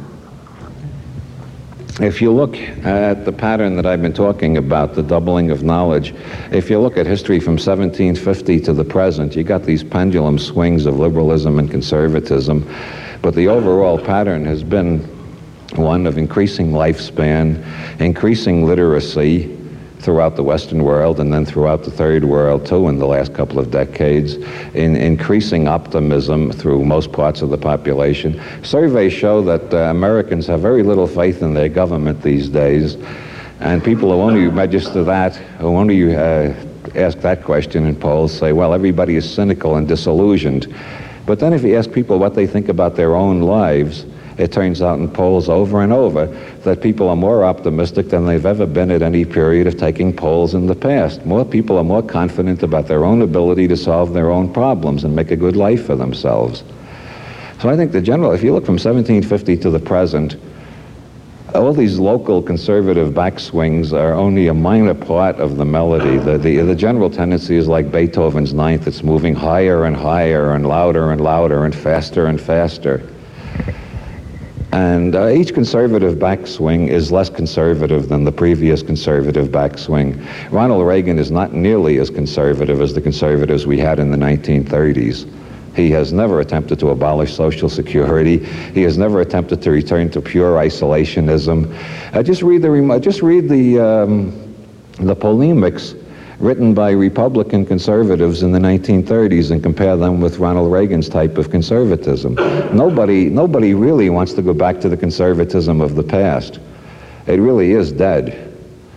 B: If you look at the pattern that I've been talking about, the doubling of knowledge, if you look at history from seventeen fifty to the present, you got these pendulum swings of liberalism and conservatism, but the overall pattern has been one of increasing lifespan, increasing literacy throughout the Western world, and then throughout the Third World too in the last couple of decades, in increasing optimism through most parts of the population. Surveys show that uh, Americans have very little faith in their government these days, and people who only register that, who only uh, ask that question in polls say, well, everybody is cynical and disillusioned. But then if you ask people what they think about their own lives, it turns out in polls over and over that people are more optimistic than they've ever been at any period of taking polls in the past. More people are more confident about their own ability to solve their own problems and make a good life for themselves. So I think the general, if you look from seventeen fifty to the present, all these local conservative backswings are only a minor part of the melody. The, the, the general tendency is like Beethoven's Ninth. It's moving higher and higher and louder and louder and faster and faster. And uh, each conservative backswing is less conservative than the previous conservative backswing. Ronald Reagan is not nearly as conservative as the conservatives we had in the nineteen thirties. He has never attempted to abolish Social Security. He has never attempted to return to pure isolationism. Uh, just read the just read the um, the polemics written by Republican conservatives in the nineteen thirties and compare them with Ronald Reagan's type of conservatism. Nobody, nobody really wants to go back to the conservatism of the past. It really is dead.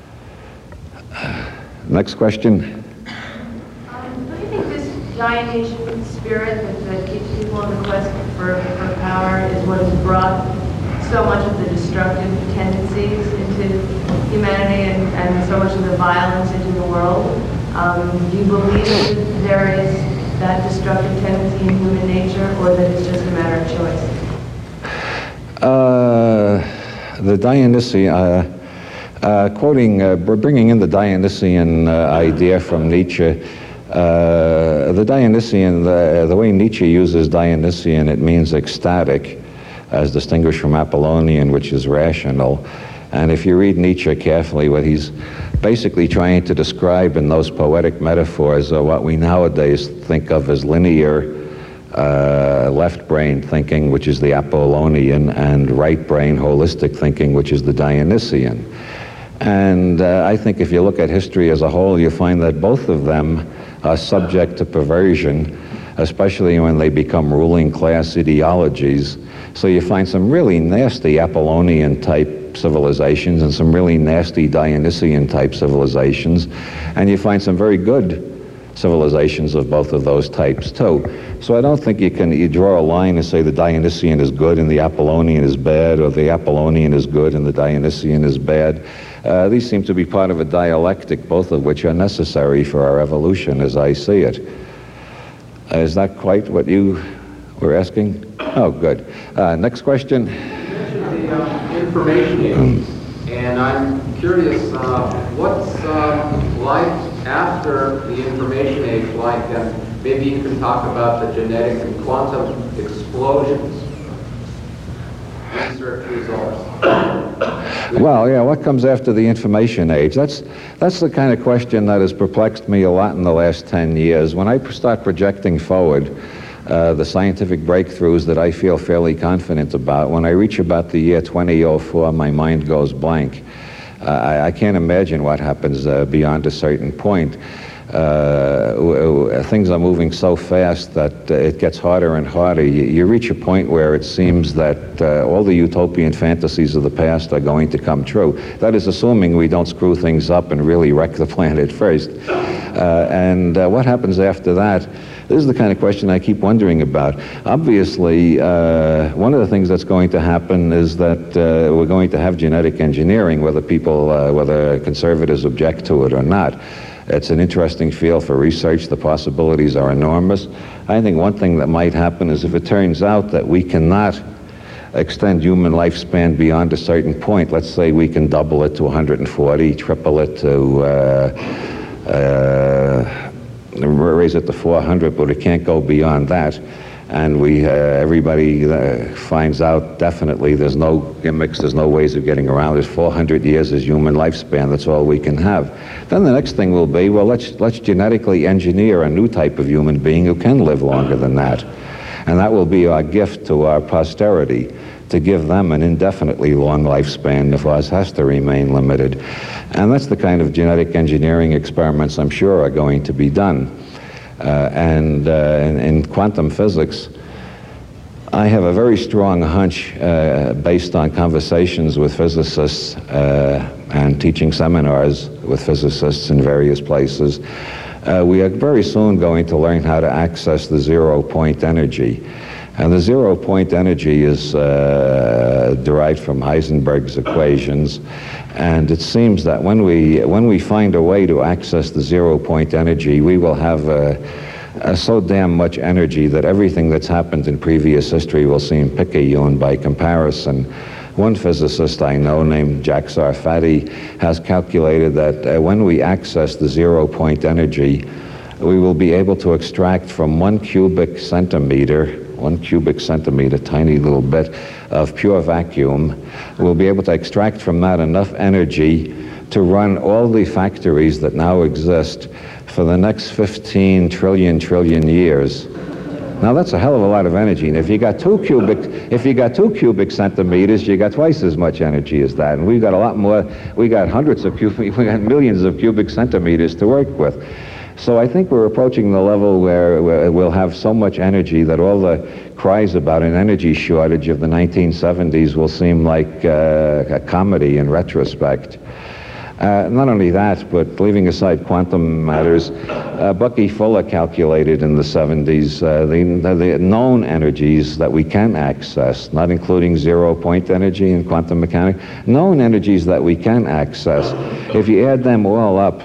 B: Next question.
E: Um, don't you think this Dionysian spirit that, that keeps people on the quest for, for power is what has brought so much of the destructive tendencies into humanity and, and so much of the violence into the world? Um, do you believe that there is that destructive tendency in human nature, or that it's just a matter of choice?
B: Uh, the Dionysian, uh, uh, quoting, uh, bringing in the Dionysian uh, idea from Nietzsche, uh, the Dionysian, the, the way Nietzsche uses Dionysian, it means ecstatic, as distinguished from Apollonian, which is rational. And if you read Nietzsche carefully, what he's basically trying to describe in those poetic metaphors are what we nowadays think of as linear uh, left brain thinking, which is the Apollonian, and right brain holistic thinking, which is the Dionysian. And uh, I think if you look at history as a whole, you find that both of them are subject to perversion, especially when they become ruling class ideologies. So you find some really nasty Apollonian type civilizations and some really nasty Dionysian type civilizations, and you find some very good civilizations of both of those types too. So I don't think you can you draw a line and say the Dionysian is good and the Apollonian is bad, or the Apollonian is good and the Dionysian is bad. Uh, these seem to be part of a dialectic, both of which are necessary for our evolution as I see it. Uh, is that quite what you were asking? Oh, good. Uh, next question.
F: You mentioned the uh, information age, and I'm curious, uh, what's uh, life after the information age like, and maybe you can talk about the genetic and quantum explosions, research results.
B: Well, yeah, what comes after the information age? That's, that's the kind of question that has perplexed me a lot in the last ten years. When I start projecting forward uh, the scientific breakthroughs that I feel fairly confident about, when I reach about the year twenty oh four, my mind goes blank. Uh, I, I can't imagine what happens uh, beyond a certain point. Uh, w w things are moving so fast that uh, it gets harder and harder. You, you reach a point where it seems that uh, all the utopian fantasies of the past are going to come true. That is assuming we don't screw things up and really wreck the planet first. Uh, and uh, what happens after that? This is the kind of question I keep wondering about. Obviously, uh, one of the things that's going to happen is that uh, we're going to have genetic engineering, whether people, uh, whether conservatives object to it or not. It's an interesting field for research. The possibilities are enormous. I think one thing that might happen is if it turns out that we cannot extend human lifespan beyond a certain point, let's say we can double it to one hundred forty, triple it to, uh, uh, raise it to four hundred, but it can't go beyond that. And we, uh, everybody uh, finds out definitely there's no gimmicks, there's no ways of getting around. There's four hundred years as human lifespan, that's all we can have. Then the next thing will be, well, let's, let's genetically engineer a new type of human being who can live longer than that. And that will be our gift to our posterity, to give them an indefinitely long lifespan if ours has to remain limited. And that's the kind of genetic engineering experiments I'm sure are going to be done. Uh, and uh, in, in quantum physics, I have a very strong hunch uh, based on conversations with physicists uh, and teaching seminars with physicists in various places. Uh, we are very soon going to learn how to access the zero-point energy. And the zero-point energy is uh, derived from Heisenberg's equations. And it seems that when we, when we find a way to access the zero-point energy, we will have uh, uh, so damn much energy that everything that's happened in previous history will seem picayune by comparison. One physicist I know named Jack Sarfati has calculated that uh, when we access the zero-point energy, we will be able to extract from one cubic centimeter one cubic centimeter, tiny little bit of pure vacuum. We'll be able to extract from that enough energy to run all the factories that now exist for the next fifteen trillion trillion years. Now that's a hell of a lot of energy, and if you got two cubic, if you got two cubic centimeters, you got twice as much energy as that, and we've got a lot more. We got hundreds of cubic, we got millions of cubic centimeters to work with. So I think we're approaching the level where, where we'll have so much energy that all the cries about an energy shortage of the nineteen seventies will seem like uh, a comedy in retrospect. Uh, not only that, but leaving aside quantum matters, uh, Bucky Fuller calculated in the seventies uh, the, the known energies that we can access, not including zero-point energy and quantum mechanics, known energies that we can access. If you add them all up,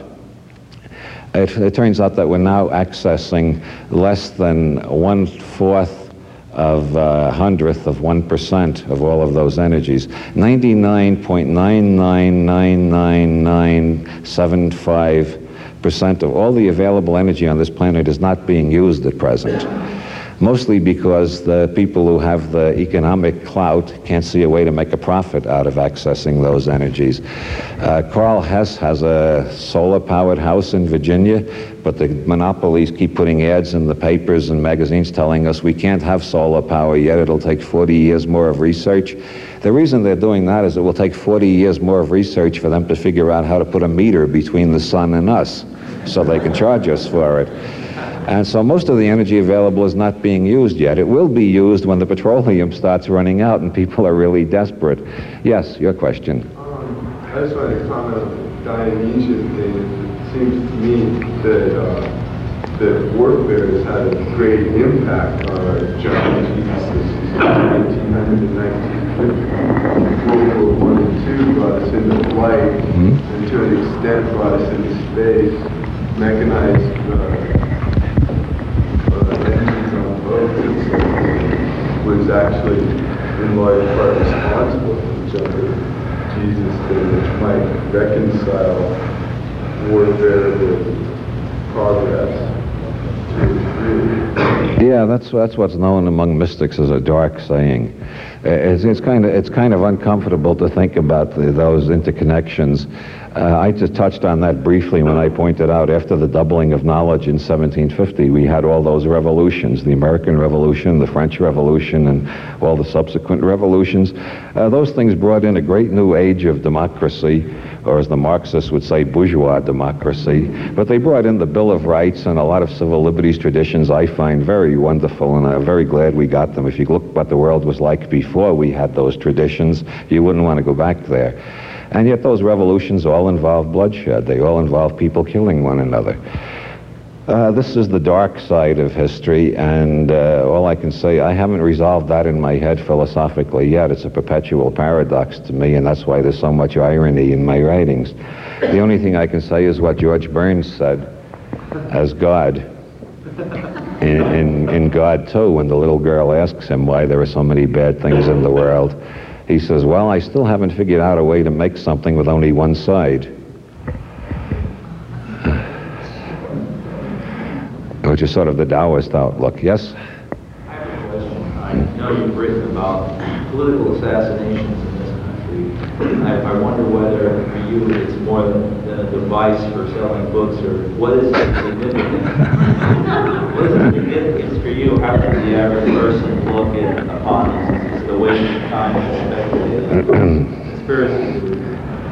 B: It, it turns out that we're now accessing less than one-fourth of a hundredth of one percent of all of those energies. ninety-nine point nine nine nine nine nine seven five percent of all the available energy on this planet is not being used at present. mostly because the people who have the economic clout can't see a way to make a profit out of accessing those energies. Uh, Carl Hess has a solar-powered house in Virginia, but the monopolies keep putting ads in the papers and magazines telling us we can't have solar power yet, it'll take forty years more of research. The reason they're doing that is it will take forty years more of research for them to figure out how to put a meter between the sun and us so they can charge us for it. And so most of the energy available is not being used yet. It will be used when the petroleum starts running out and people are really desperate. Yes, your question.
G: Um, I just wanted to comment on the Dionysian thing. It seems to me that uh, that warfare has had a great impact on our giant Jesus systems from eighteen hundred to nineteen fifty. World War One and Two brought us into flight, mm-hmm. and to an extent brought us into space. Mechanized uh, engines on boats was actually in large part responsible for the jumping Jesus thing, which might reconcile warfare with progress to a degree.
B: Yeah, that's that's what's known among mystics as a dark saying. It's, it's kind of it's kind of uncomfortable to think about the, those interconnections. Uh, I just touched on that briefly when I pointed out after the doubling of knowledge in seventeen fifty, we had all those revolutions, the American Revolution, the French Revolution, and all the subsequent revolutions. Uh, those things brought in a great new age of democracy, or as the Marxists would say, bourgeois democracy. But they brought in the Bill of Rights and a lot of civil liberties traditions I find very wonderful, and I'm very glad we got them. If you look what the world was like before we had those traditions, you wouldn't want to go back there. And yet those revolutions all involve bloodshed. They all involve people killing one another. Uh, this is the dark side of history, and uh, all I can say, I haven't resolved that in my head philosophically yet. It's a perpetual paradox to me, and that's why there's so much irony in my writings. The only thing I can say is what George Burns said as God. In, in, in God two, when the little girl asks him why there are so many bad things in the world, he says, well, I still haven't figured out a way to make something with only one side. Which is sort of the Taoist outlook. Yes?
H: I have a question. I know you've written about political assassinations in this country. I, I wonder whether for you it's more than, than a device for selling books, or what is the significance? What is the significance for you? How does the average person look at, upon this? Is it a waste of time to speculate? Conspiracy.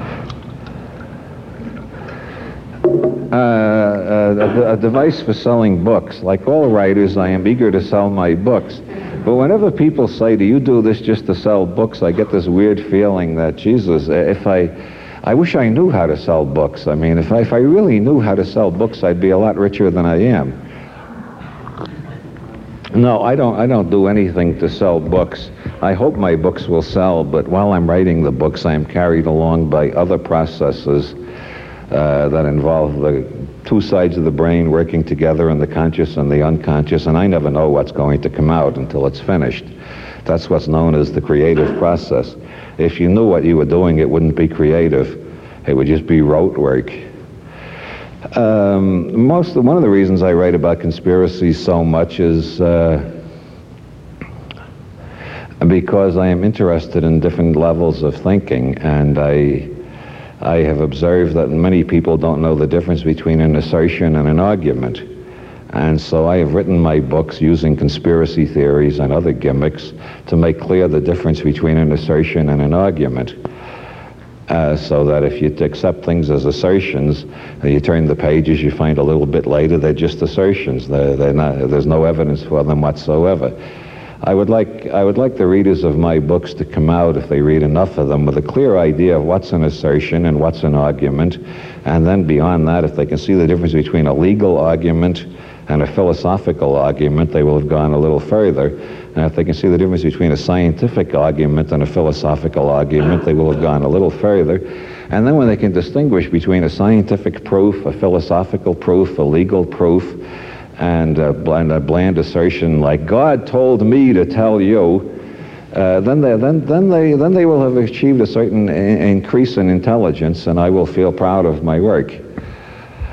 B: Uh, a, a device for selling books. Like all writers, I am eager to sell my books. But whenever people say, do you do this just to sell books, I get this weird feeling that, Jesus, if I, I wish I knew how to sell books. I mean, if I, if I really knew how to sell books, I'd be a lot richer than I am. No, I don't, I don't do anything to sell books. I hope my books will sell, but while I'm writing the books, I am carried along by other processes Uh, that involve the two sides of the brain working together, and the conscious and the unconscious, and I never know what's going to come out until it's finished. That's what's known as the creative process. If you knew what you were doing, it wouldn't be creative. It would just be rote work. Um, most one of the reasons I write about conspiracies so much is uh, because I am interested in different levels of thinking, and I I have observed that many people don't know the difference between an assertion and an argument. And so I have written my books using conspiracy theories and other gimmicks to make clear the difference between an assertion and an argument. Uh, so that if you accept things as assertions, and you turn the pages, you find a little bit later they're just assertions. They're, they're not, there's no evidence for them whatsoever. I would like I would like the readers of my books to come out, if they read enough of them, with a clear idea of what's an assertion and what's an argument, and then beyond that, if they can see the difference between a legal argument and a philosophical argument, they will have gone a little further. And if they can see the difference between a scientific argument and a philosophical argument, they will have gone a little further. And then when they can distinguish between a scientific proof, a philosophical proof, a legal proof, and a bland, a bland assertion like "God told me to tell you," uh, then they then then they then they will have achieved a certain i- increase in intelligence, and I will feel proud of my work.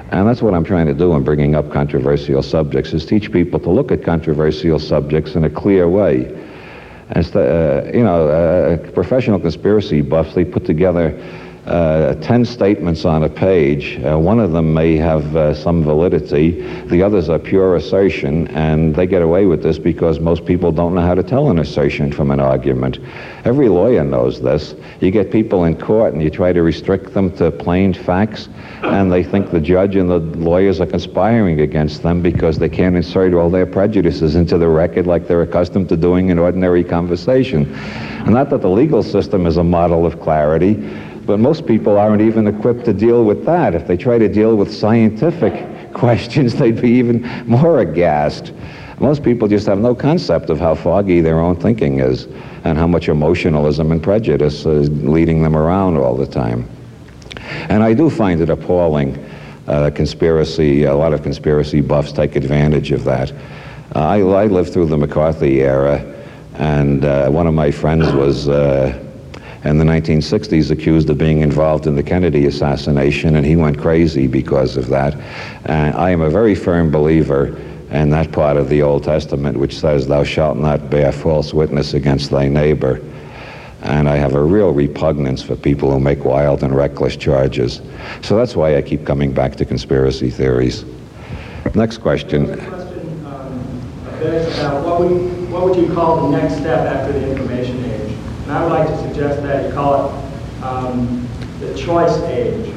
B: And that's what I'm trying to do in bringing up controversial subjects, is teach people to look at controversial subjects in a clear way. And, uh, you know, uh, professional conspiracy buffs, they put together uh, ten statements on a page. Uh, one of them may have uh, some validity. The others are pure assertion, and they get away with this because most people don't know how to tell an assertion from an argument. Every lawyer knows this. You get people in court and you try to restrict them to plain facts, and they think the judge and the lawyers are conspiring against them because they can't insert all their prejudices into the record like they're accustomed to doing in ordinary conversation. And not that the legal system is a model of clarity, but most people aren't even equipped to deal with that. If they try to deal with scientific questions, they'd be even more aghast. Most people just have no concept of how foggy their own thinking is and how much emotionalism and prejudice is leading them around all the time. And I do find it appalling. Uh, conspiracy, a lot of conspiracy buffs take advantage of that. Uh, I, I lived through the McCarthy era, and uh, one of my friends was uh, in the nineteen sixties accused of being involved in the Kennedy assassination, and he went crazy because of that. And I am a very firm believer in that part of the Old Testament which says, "Thou shalt not bear false witness against thy neighbor." And I have a real repugnance for people who make wild and reckless charges. So that's why I keep coming back to conspiracy theories. Next question.
I: The question um, begs about what would, what would you call the next step after the information age? And I would like to suggest that you call it um, the choice age,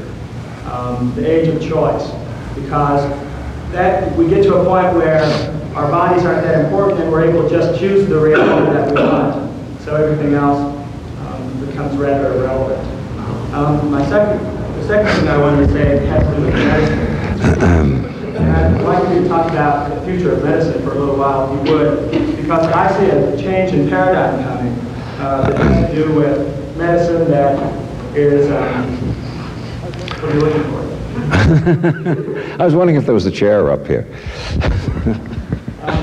I: um, the age of choice, because that we get to a point where our bodies aren't that important and we're able to just choose the reality that we want. So everything else um, becomes rather irrelevant. Um, my second, the second thing I wanted to say has to do with medicine. And I'd like you to talk about the future of medicine for a little while, if you would, because I see a change in paradigm coming uh, that has to do with medicine that is, um, what are you looking for?
B: I was wondering if there was a chair up here.
I: um,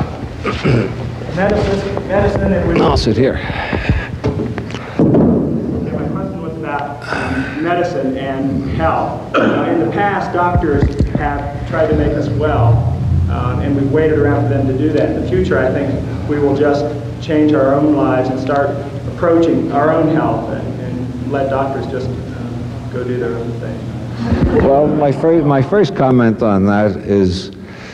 I: medicine, medicine that we...
B: I'll sit here.
I: My question was about um, medicine and health. Uh, in the past, doctors have tried to make us well, um, and we've waited around for them to do that. In the future, I think we will just change our own lives and start approaching our own health and, and let doctors just uh, go do their own thing.
B: Well, my first, my first comment on that is,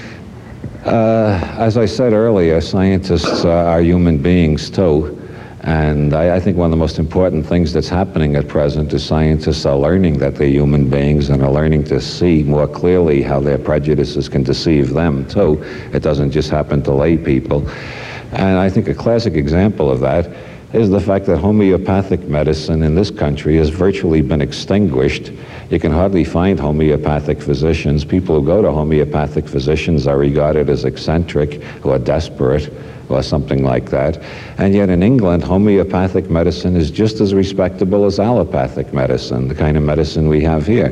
B: uh, as I said earlier, scientists uh, are human beings too. And I, I think one of the most important things that's happening at present is scientists are learning that they're human beings and are learning to see more clearly how their prejudices can deceive them too. It doesn't just happen to lay people. And I think a classic example of that is the fact that homeopathic medicine in this country has virtually been extinguished. You can hardly find homeopathic physicians. People who go to homeopathic physicians are regarded as eccentric or desperate or something like that. And yet in England, homeopathic medicine is just as respectable as allopathic medicine, the kind of medicine we have here.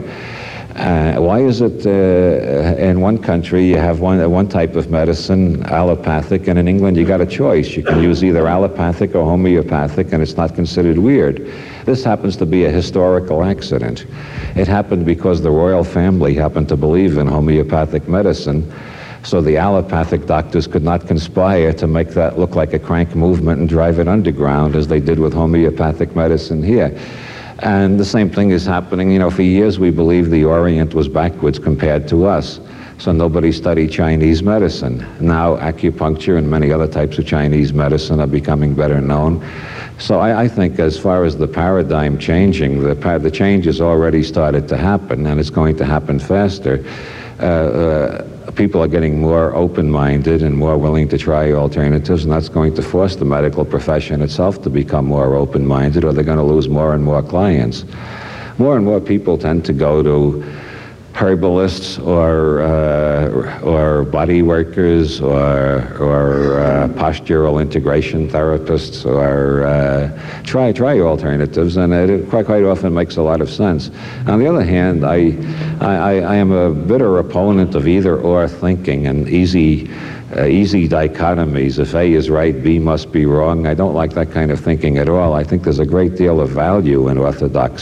B: Uh, why is it uh, in one country you have one, one type of medicine, allopathic, and in England you got a choice. You can use either allopathic or homeopathic and it's not considered weird. This happens to be a historical accident. It happened because the royal family happened to believe in homeopathic medicine, so the allopathic doctors could not conspire to make that look like a crank movement and drive it underground as they did with homeopathic medicine here. And the same thing is happening, you know, for years we believed the Orient was backwards compared to us. So nobody studied Chinese medicine. Now acupuncture and many other types of Chinese medicine are becoming better known. So I, I think as far as the paradigm changing, the, the change has already started to happen and it's going to happen faster. Uh, uh, people are getting more open-minded and more willing to try alternatives, and that's going to force the medical profession itself to become more open-minded, or they're going to lose more and more clients. More and more people tend to go to herbalists or uh, or body workers or or uh, postural integration therapists or uh, try try alternatives, and it quite quite often makes a lot of sense. On the other hand, I I, I am a bitter opponent of either or thinking and easy uh, easy dichotomies. If A is right, B must be wrong. I don't like that kind of thinking at all. I think there's a great deal of value in orthodox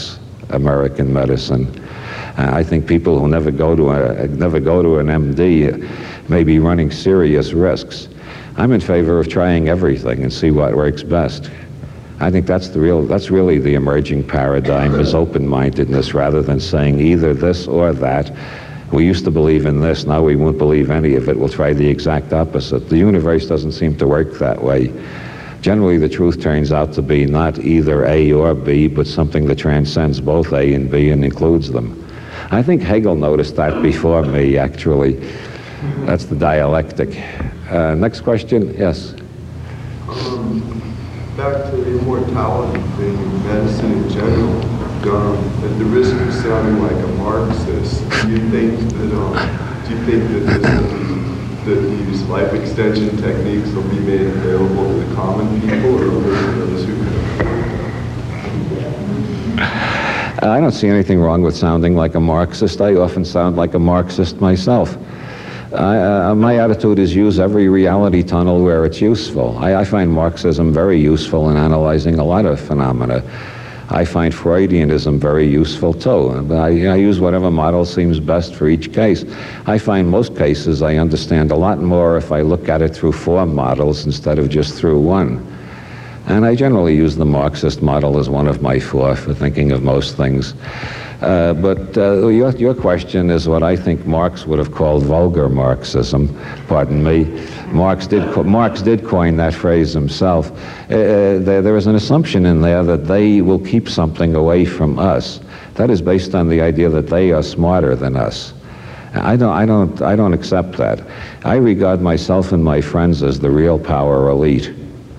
B: American medicine. Uh, I think people who never go to a, never go to an M D may be running serious risks. I'm in favor of trying everything and see what works best. I think that's the real, that's really the emerging paradigm, is open-mindedness rather than saying either this or that. We used to believe in this, now we won't believe any of it. We'll try the exact opposite. The universe doesn't seem to work that way. Generally, the truth turns out to be not either A or B, but something that transcends both A and B and includes them. I think Hegel noticed that before me, actually. That's the dialectic. Uh, next question, yes?
G: Um, back to the immortality thing in medicine in general. Um, at the risk of sounding like a Marxist, do you think that um, do you think that, this, that these life extension techniques will be made available to the common people, or only to those who can afford them?
B: I don't see anything wrong with sounding like a Marxist. I often sound like a Marxist myself. I, uh, my attitude is use every reality tunnel where it's useful. I, I find Marxism very useful in analyzing a lot of phenomena. I find Freudianism very useful too. I, I use whatever model seems best for each case. I find most cases I understand a lot more if I look at it through four models instead of just through one. And I generally use the Marxist model as one of my four for thinking of most things. Uh, but uh, your, your question is what I think Marx would have called vulgar Marxism. Pardon me. Marx did, Marx did coin that phrase himself. Uh, there, there is an assumption in there that they will keep something away from us. That is based on the idea that they are smarter than us. I don't, I don't, I don't accept that. I regard myself and my friends as the real power elite.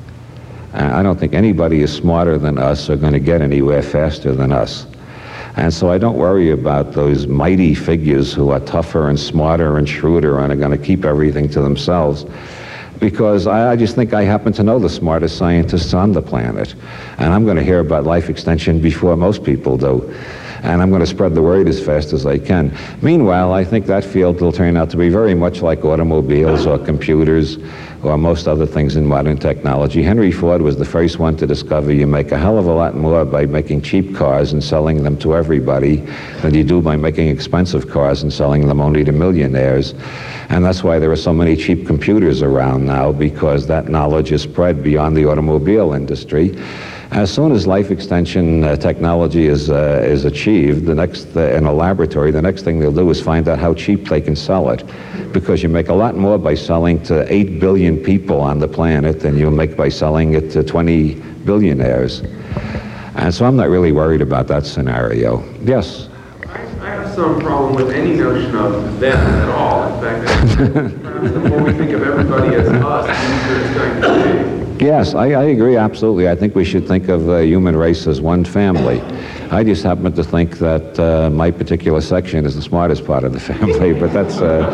B: I don't think anybody is smarter than us or going to get anywhere faster than us. And so I don't worry about those mighty figures who are tougher and smarter and shrewder and are going to keep everything to themselves, because I, I just think I happen to know the smartest scientists on the planet. And I'm going to hear about life extension before most people do. And I'm going to spread the word as fast as I can. Meanwhile, I think that field will turn out to be very much like automobiles or computers or most other things in modern technology. Henry Ford was the first one to discover you make a hell of a lot more by making cheap cars and selling them to everybody than you do by making expensive cars and selling them only to millionaires. And that's why there are so many cheap computers around now, because that knowledge is spread beyond the automobile industry. As soon as life extension uh, technology is, uh, is achieved, the next, uh, in a laboratory, the next thing they'll do is find out how cheap they can sell it. Because you make a lot more by selling to eight billion people on the planet than you make by selling it to twenty billionaires. And so I'm not really worried about that scenario. Yes?
C: I, I have some problem with any notion of them at all. In fact, the more we think of everybody as us, the easier it's going to be.
B: Yes, I, I agree absolutely. I think we should think of the human race as one family. I just happen to think that uh, my particular section is the smartest part of the family, but that's... Uh,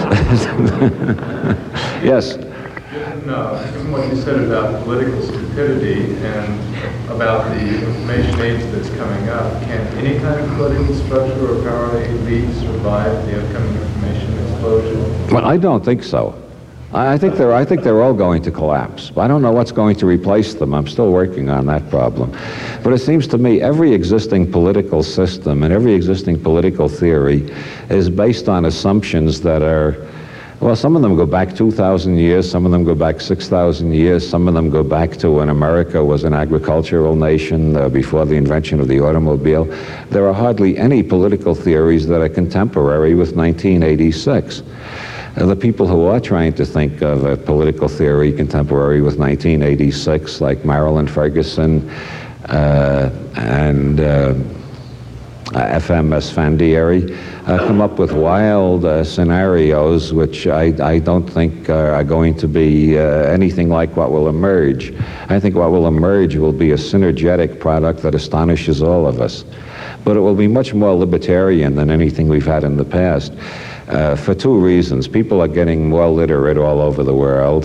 B: yes?
J: Given, uh, given what you said about political stupidity and about the information age that's coming up, can any kind of political structure or power elite survive the upcoming information explosion?
B: Well, I don't think so. I think they're, I think they're all going to collapse. I don't know what's going to replace them. I'm still working on that problem. But it seems to me every existing political system and every existing political theory is based on assumptions that are, well, some of them go back two thousand years, some of them go back six thousand years, some of them go back to when America was an agricultural nation uh, before the invention of the automobile. There are hardly any political theories that are contemporary with nineteen eighty-six. Uh, the people who are trying to think of a political theory contemporary with nineteen eighty-six, like Marilyn Ferguson uh, and uh, F M Esfandiari, uh, come up with wild uh, scenarios which I, I don't think are, are going to be uh, anything like what will emerge. I think what will emerge will be a synergetic product that astonishes all of us. But it will be much more libertarian than anything we've had in the past. Uh, for two reasons. People are getting more literate all over the world.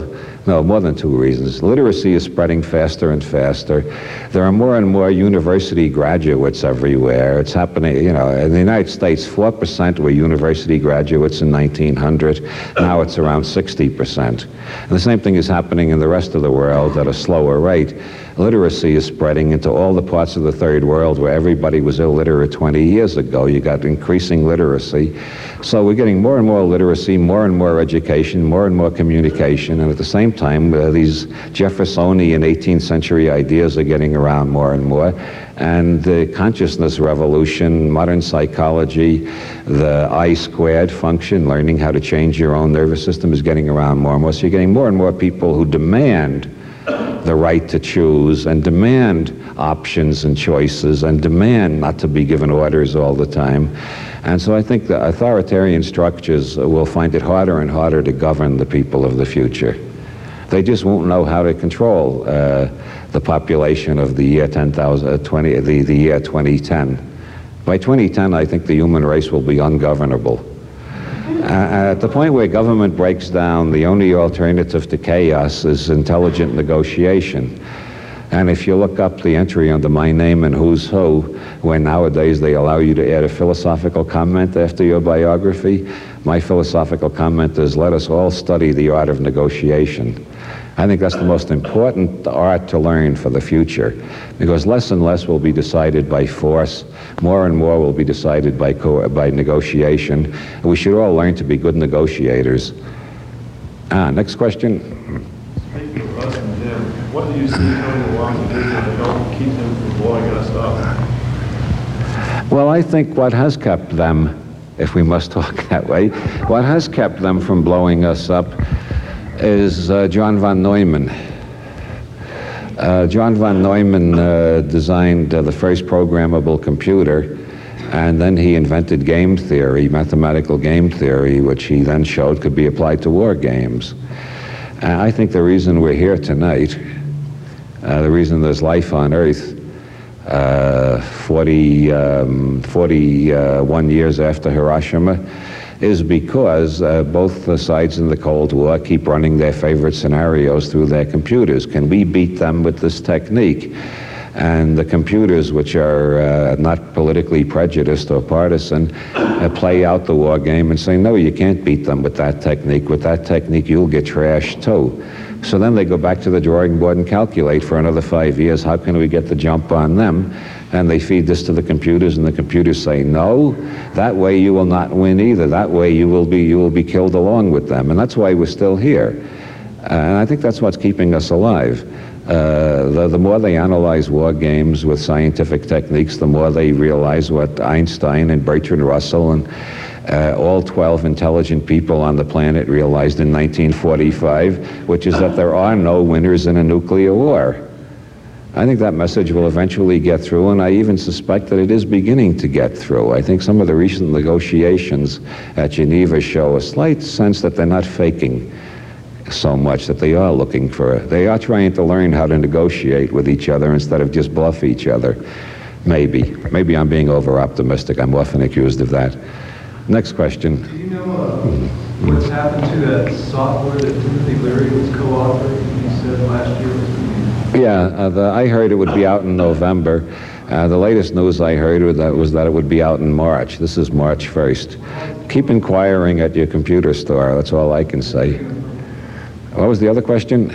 B: No, more than two reasons. Literacy is spreading faster and faster. There are more and more university graduates everywhere. It's happening, you know, in the United States, four percent were university graduates in nineteen hundred. Now it's around sixty percent. And the same thing is happening in the rest of the world at a slower rate. Literacy is spreading into all the parts of the third world where everybody was illiterate twenty years ago. You got increasing literacy. So we're getting more and more literacy, more and more education, more and more communication, and at the same time, uh, these Jeffersonian eighteenth century ideas are getting around more and more. And the consciousness revolution, modern psychology, the I squared function, learning how to change your own nervous system, is getting around more and more. So you're getting more and more people who demand the right to choose and demand options and choices and demand not to be given orders all the time. And so I think the authoritarian structures will find it harder and harder to govern the people of the future. They just won't know how to control uh, the population of the year ten thousand, twenty, the, the year twenty ten. By twenty ten, I think the human race will be ungovernable. Uh, at the point where government breaks down, the only alternative to chaos is intelligent negotiation. And if you look up the entry under my name and Who's Who, where nowadays they allow you to add a philosophical comment after your biography, my philosophical comment is, let us all study the art of negotiation. I think that's the most important art to learn for the future, because less and less will be decided by force, more and more will be decided by, co by negotiation. And we should all learn to be good negotiators. Ah, next question.
K: Speaking of us and them, what do you see coming along to do that don't keep them from blowing us up?
B: Well, I think what has kept them, if we must talk that way, what has kept them from blowing us up is uh, John von Neumann. Uh, John von Neumann uh, designed uh, the first programmable computer, and then he invented game theory, mathematical game theory, which he then showed could be applied to war games. And I think the reason we're here tonight, uh, the reason there's life on Earth, uh, forty, um, forty-one years after Hiroshima, is because uh, both the sides in the Cold War keep running their favorite scenarios through their computers. Can we beat them with this technique? And the computers, which are uh, not politically prejudiced or partisan, uh, play out the war game and say, no, you can't beat them with that technique. With that technique, you'll get trashed too. So then they go back to the drawing board and calculate for another five years, how can we get the jump on them? And they feed this to the computers, and the computers say, no, that way you will not win either. That way you will be, you will be killed along with them. And that's why we're still here. Uh, and I think that's what's keeping us alive. Uh, the, the more they analyze war games with scientific techniques, the more they realize what Einstein and Bertrand Russell and uh, all twelve intelligent people on the planet realized in nineteen forty-five, which is that there are no winners in a nuclear war. I think that message will eventually get through, and I even suspect that it is beginning to get through. I think some of the recent negotiations at Geneva show a slight sense that they're not faking so much, that they are looking for, they are trying to learn how to negotiate with each other instead of just bluff each other. Maybe. Maybe I'm being over-optimistic. I'm often accused of that. Next question.
K: Do you know uh, what's happened to that software that Timothy Leary was co-authoring? He said last year was going to be...
B: Yeah, uh, the, I heard it would be out in November. Uh, the latest news I heard was that, was that it would be out in March. This is March first. Keep inquiring at your computer store. That's all I can say. What was the other question?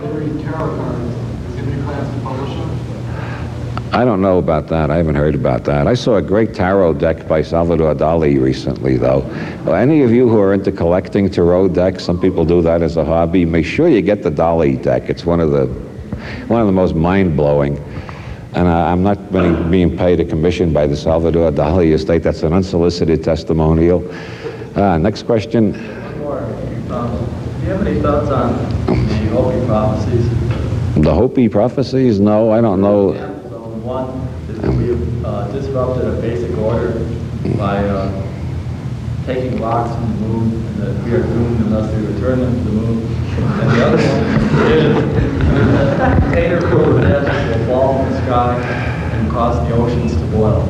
B: I don't know about that. I haven't heard about that. I saw a great tarot deck by Salvador Dali recently, though. Well, any of you who are into collecting tarot decks, some people do that as a hobby, make sure you get the Dali deck. It's one of the, one of the most mind-blowing. And I, I'm not being, being paid a commission by the Salvador Dali estate. That's an unsolicited testimonial. Uh, next question.
H: Um, do you have any thoughts on the Hopi prophecies?
B: The Hopi prophecies? No, I don't know.
H: One is that we have uh, disrupted a basic order by uh, taking rocks from the moon, and that we are doomed unless we return them to the moon. And the other one is that container full of death will fall from the sky and cause the oceans to boil.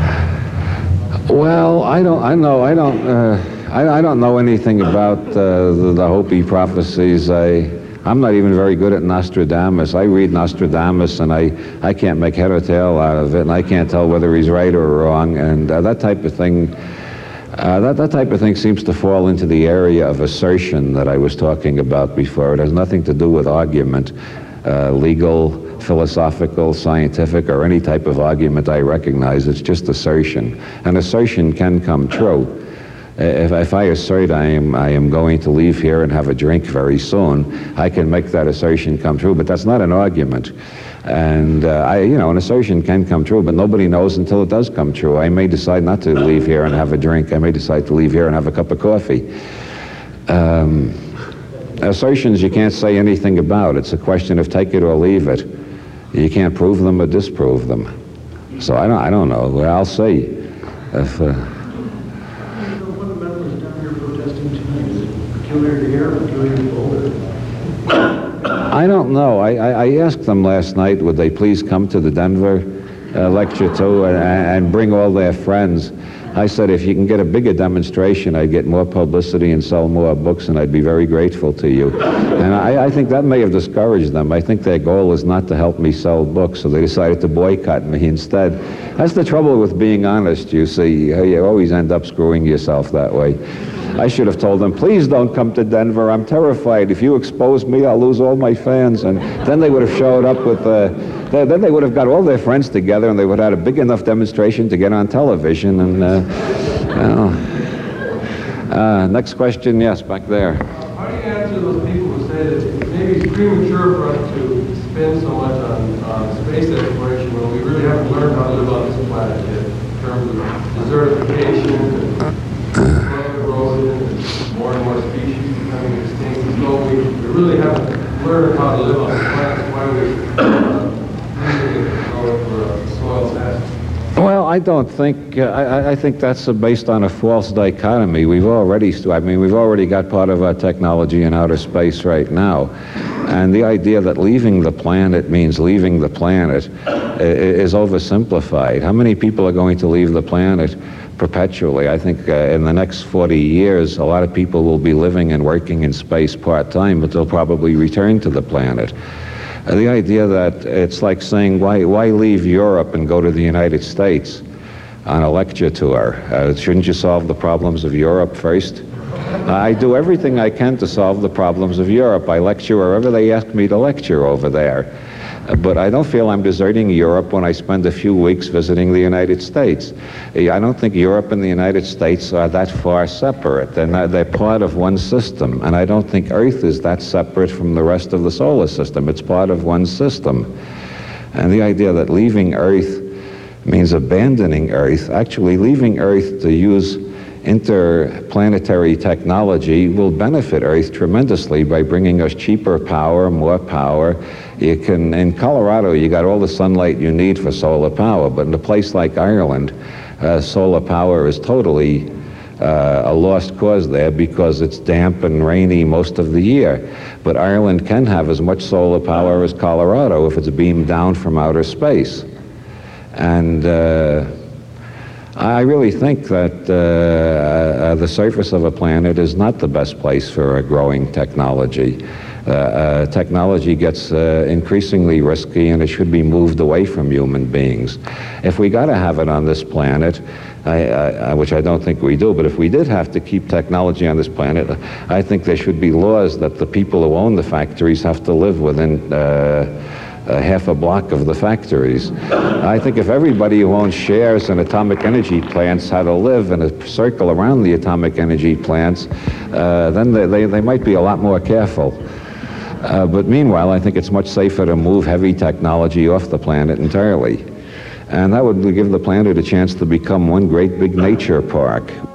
B: Well, I don't. I know. I don't. Uh, I, I don't know anything about uh, the, the Hopi prophecies. I. I'm not even very good at Nostradamus. I read Nostradamus and I, I can't make head or tail out of it, and I can't tell whether he's right or wrong, and uh, that type of thing, uh, that, that type of thing seems to fall into the area of assertion that I was talking about before. It has nothing to do with argument, uh, legal, philosophical, scientific, or any type of argument I recognize. It's just assertion. And assertion can come true. If, if I assert I am, I am going to leave here and have a drink very soon, I can make that assertion come true, but that's not an argument. And, uh, I, you know, an assertion can come true, but nobody knows until it does come true. I may decide not to leave here and have a drink. I may decide to leave here and have a cup of coffee. Um, assertions you can't say anything about. It's a question of take it or leave it. You can't prove them or disprove them. So I don't, I don't know. I'll see. If, uh,
D: What amendment down here protesting tonight? Is it peculiar to here or peculiar to Boulder?
B: I don't know. I, I, I asked them last night, would they please come to the Denver uh, lecture too and, and bring all their friends. I said, if you can get a bigger demonstration, I'd get more publicity and sell more books, and I'd be very grateful to you. And I, I think that may have discouraged them. I think their goal is not to help me sell books, so they decided to boycott me instead. That's the trouble with being honest, you see. You always end up screwing yourself that way. I should have told them, please don't come to Denver. I'm terrified. If you expose me, I'll lose all my fans. And then they would have showed up with, uh, then they would have got all their friends together, and they would have had a big enough demonstration to get on television. And, uh, well, uh, next question, yes, back there.
K: How do you answer those people who say that maybe it's premature for us to spend so much on uh, space exploration when we really haven't learned how to live on this planet yet, in terms of desertification and and more and more species becoming extinct? So we, we really haven't learned how to live on the planet. That's why we're uh, for uh, soil test.
B: Well, I don't think, uh, I, I think that's uh, based on a false dichotomy. We've already, I mean, we've already got part of our technology in outer space right now. And the idea that leaving the planet means leaving the planet is oversimplified. How many people are going to leave the planet perpetually? I think uh, in the next forty years, a lot of people will be living and working in space part-time, but they'll probably return to the planet. Uh, the idea that it's like saying, why, why leave Europe and go to the United States on a lecture tour? Uh, shouldn't you solve the problems of Europe first? Uh, I do everything I can to solve the problems of Europe. I lecture wherever they ask me to lecture over there. Uh, but I don't feel I'm deserting Europe when I spend a few weeks visiting the United States. Uh, I don't think Europe and the United States are that far separate. They're, not, they're part of one system. And I don't think Earth is that separate from the rest of the solar system. It's part of one system. And the idea that leaving Earth means abandoning Earth, actually leaving Earth to use interplanetary technology will benefit Earth tremendously by bringing us cheaper power, more power. You can, in Colorado, you got all the sunlight you need for solar power, but in a place like Ireland, uh, solar power is totally uh, a lost cause there because it's damp and rainy most of the year. But Ireland can have as much solar power as Colorado if it's beamed down from outer space. And uh, I really think that uh, uh, the surface of a planet is not the best place for a growing technology. Uh, uh, technology gets uh, increasingly risky, and it should be moved away from human beings. If we got to have it on this planet, I, I, which I don't think we do, but if we did have to keep technology on this planet, I think there should be laws that the people who own the factories have to live within uh, Uh, half a block of the factories. I think if everybody who owns shares in atomic energy plants had to live in a circle around the atomic energy plants, uh, then they, they, they might be a lot more careful. Uh, but meanwhile, I think it's much safer to move heavy technology off the planet entirely. And that would give the planet a chance to become one great big nature park.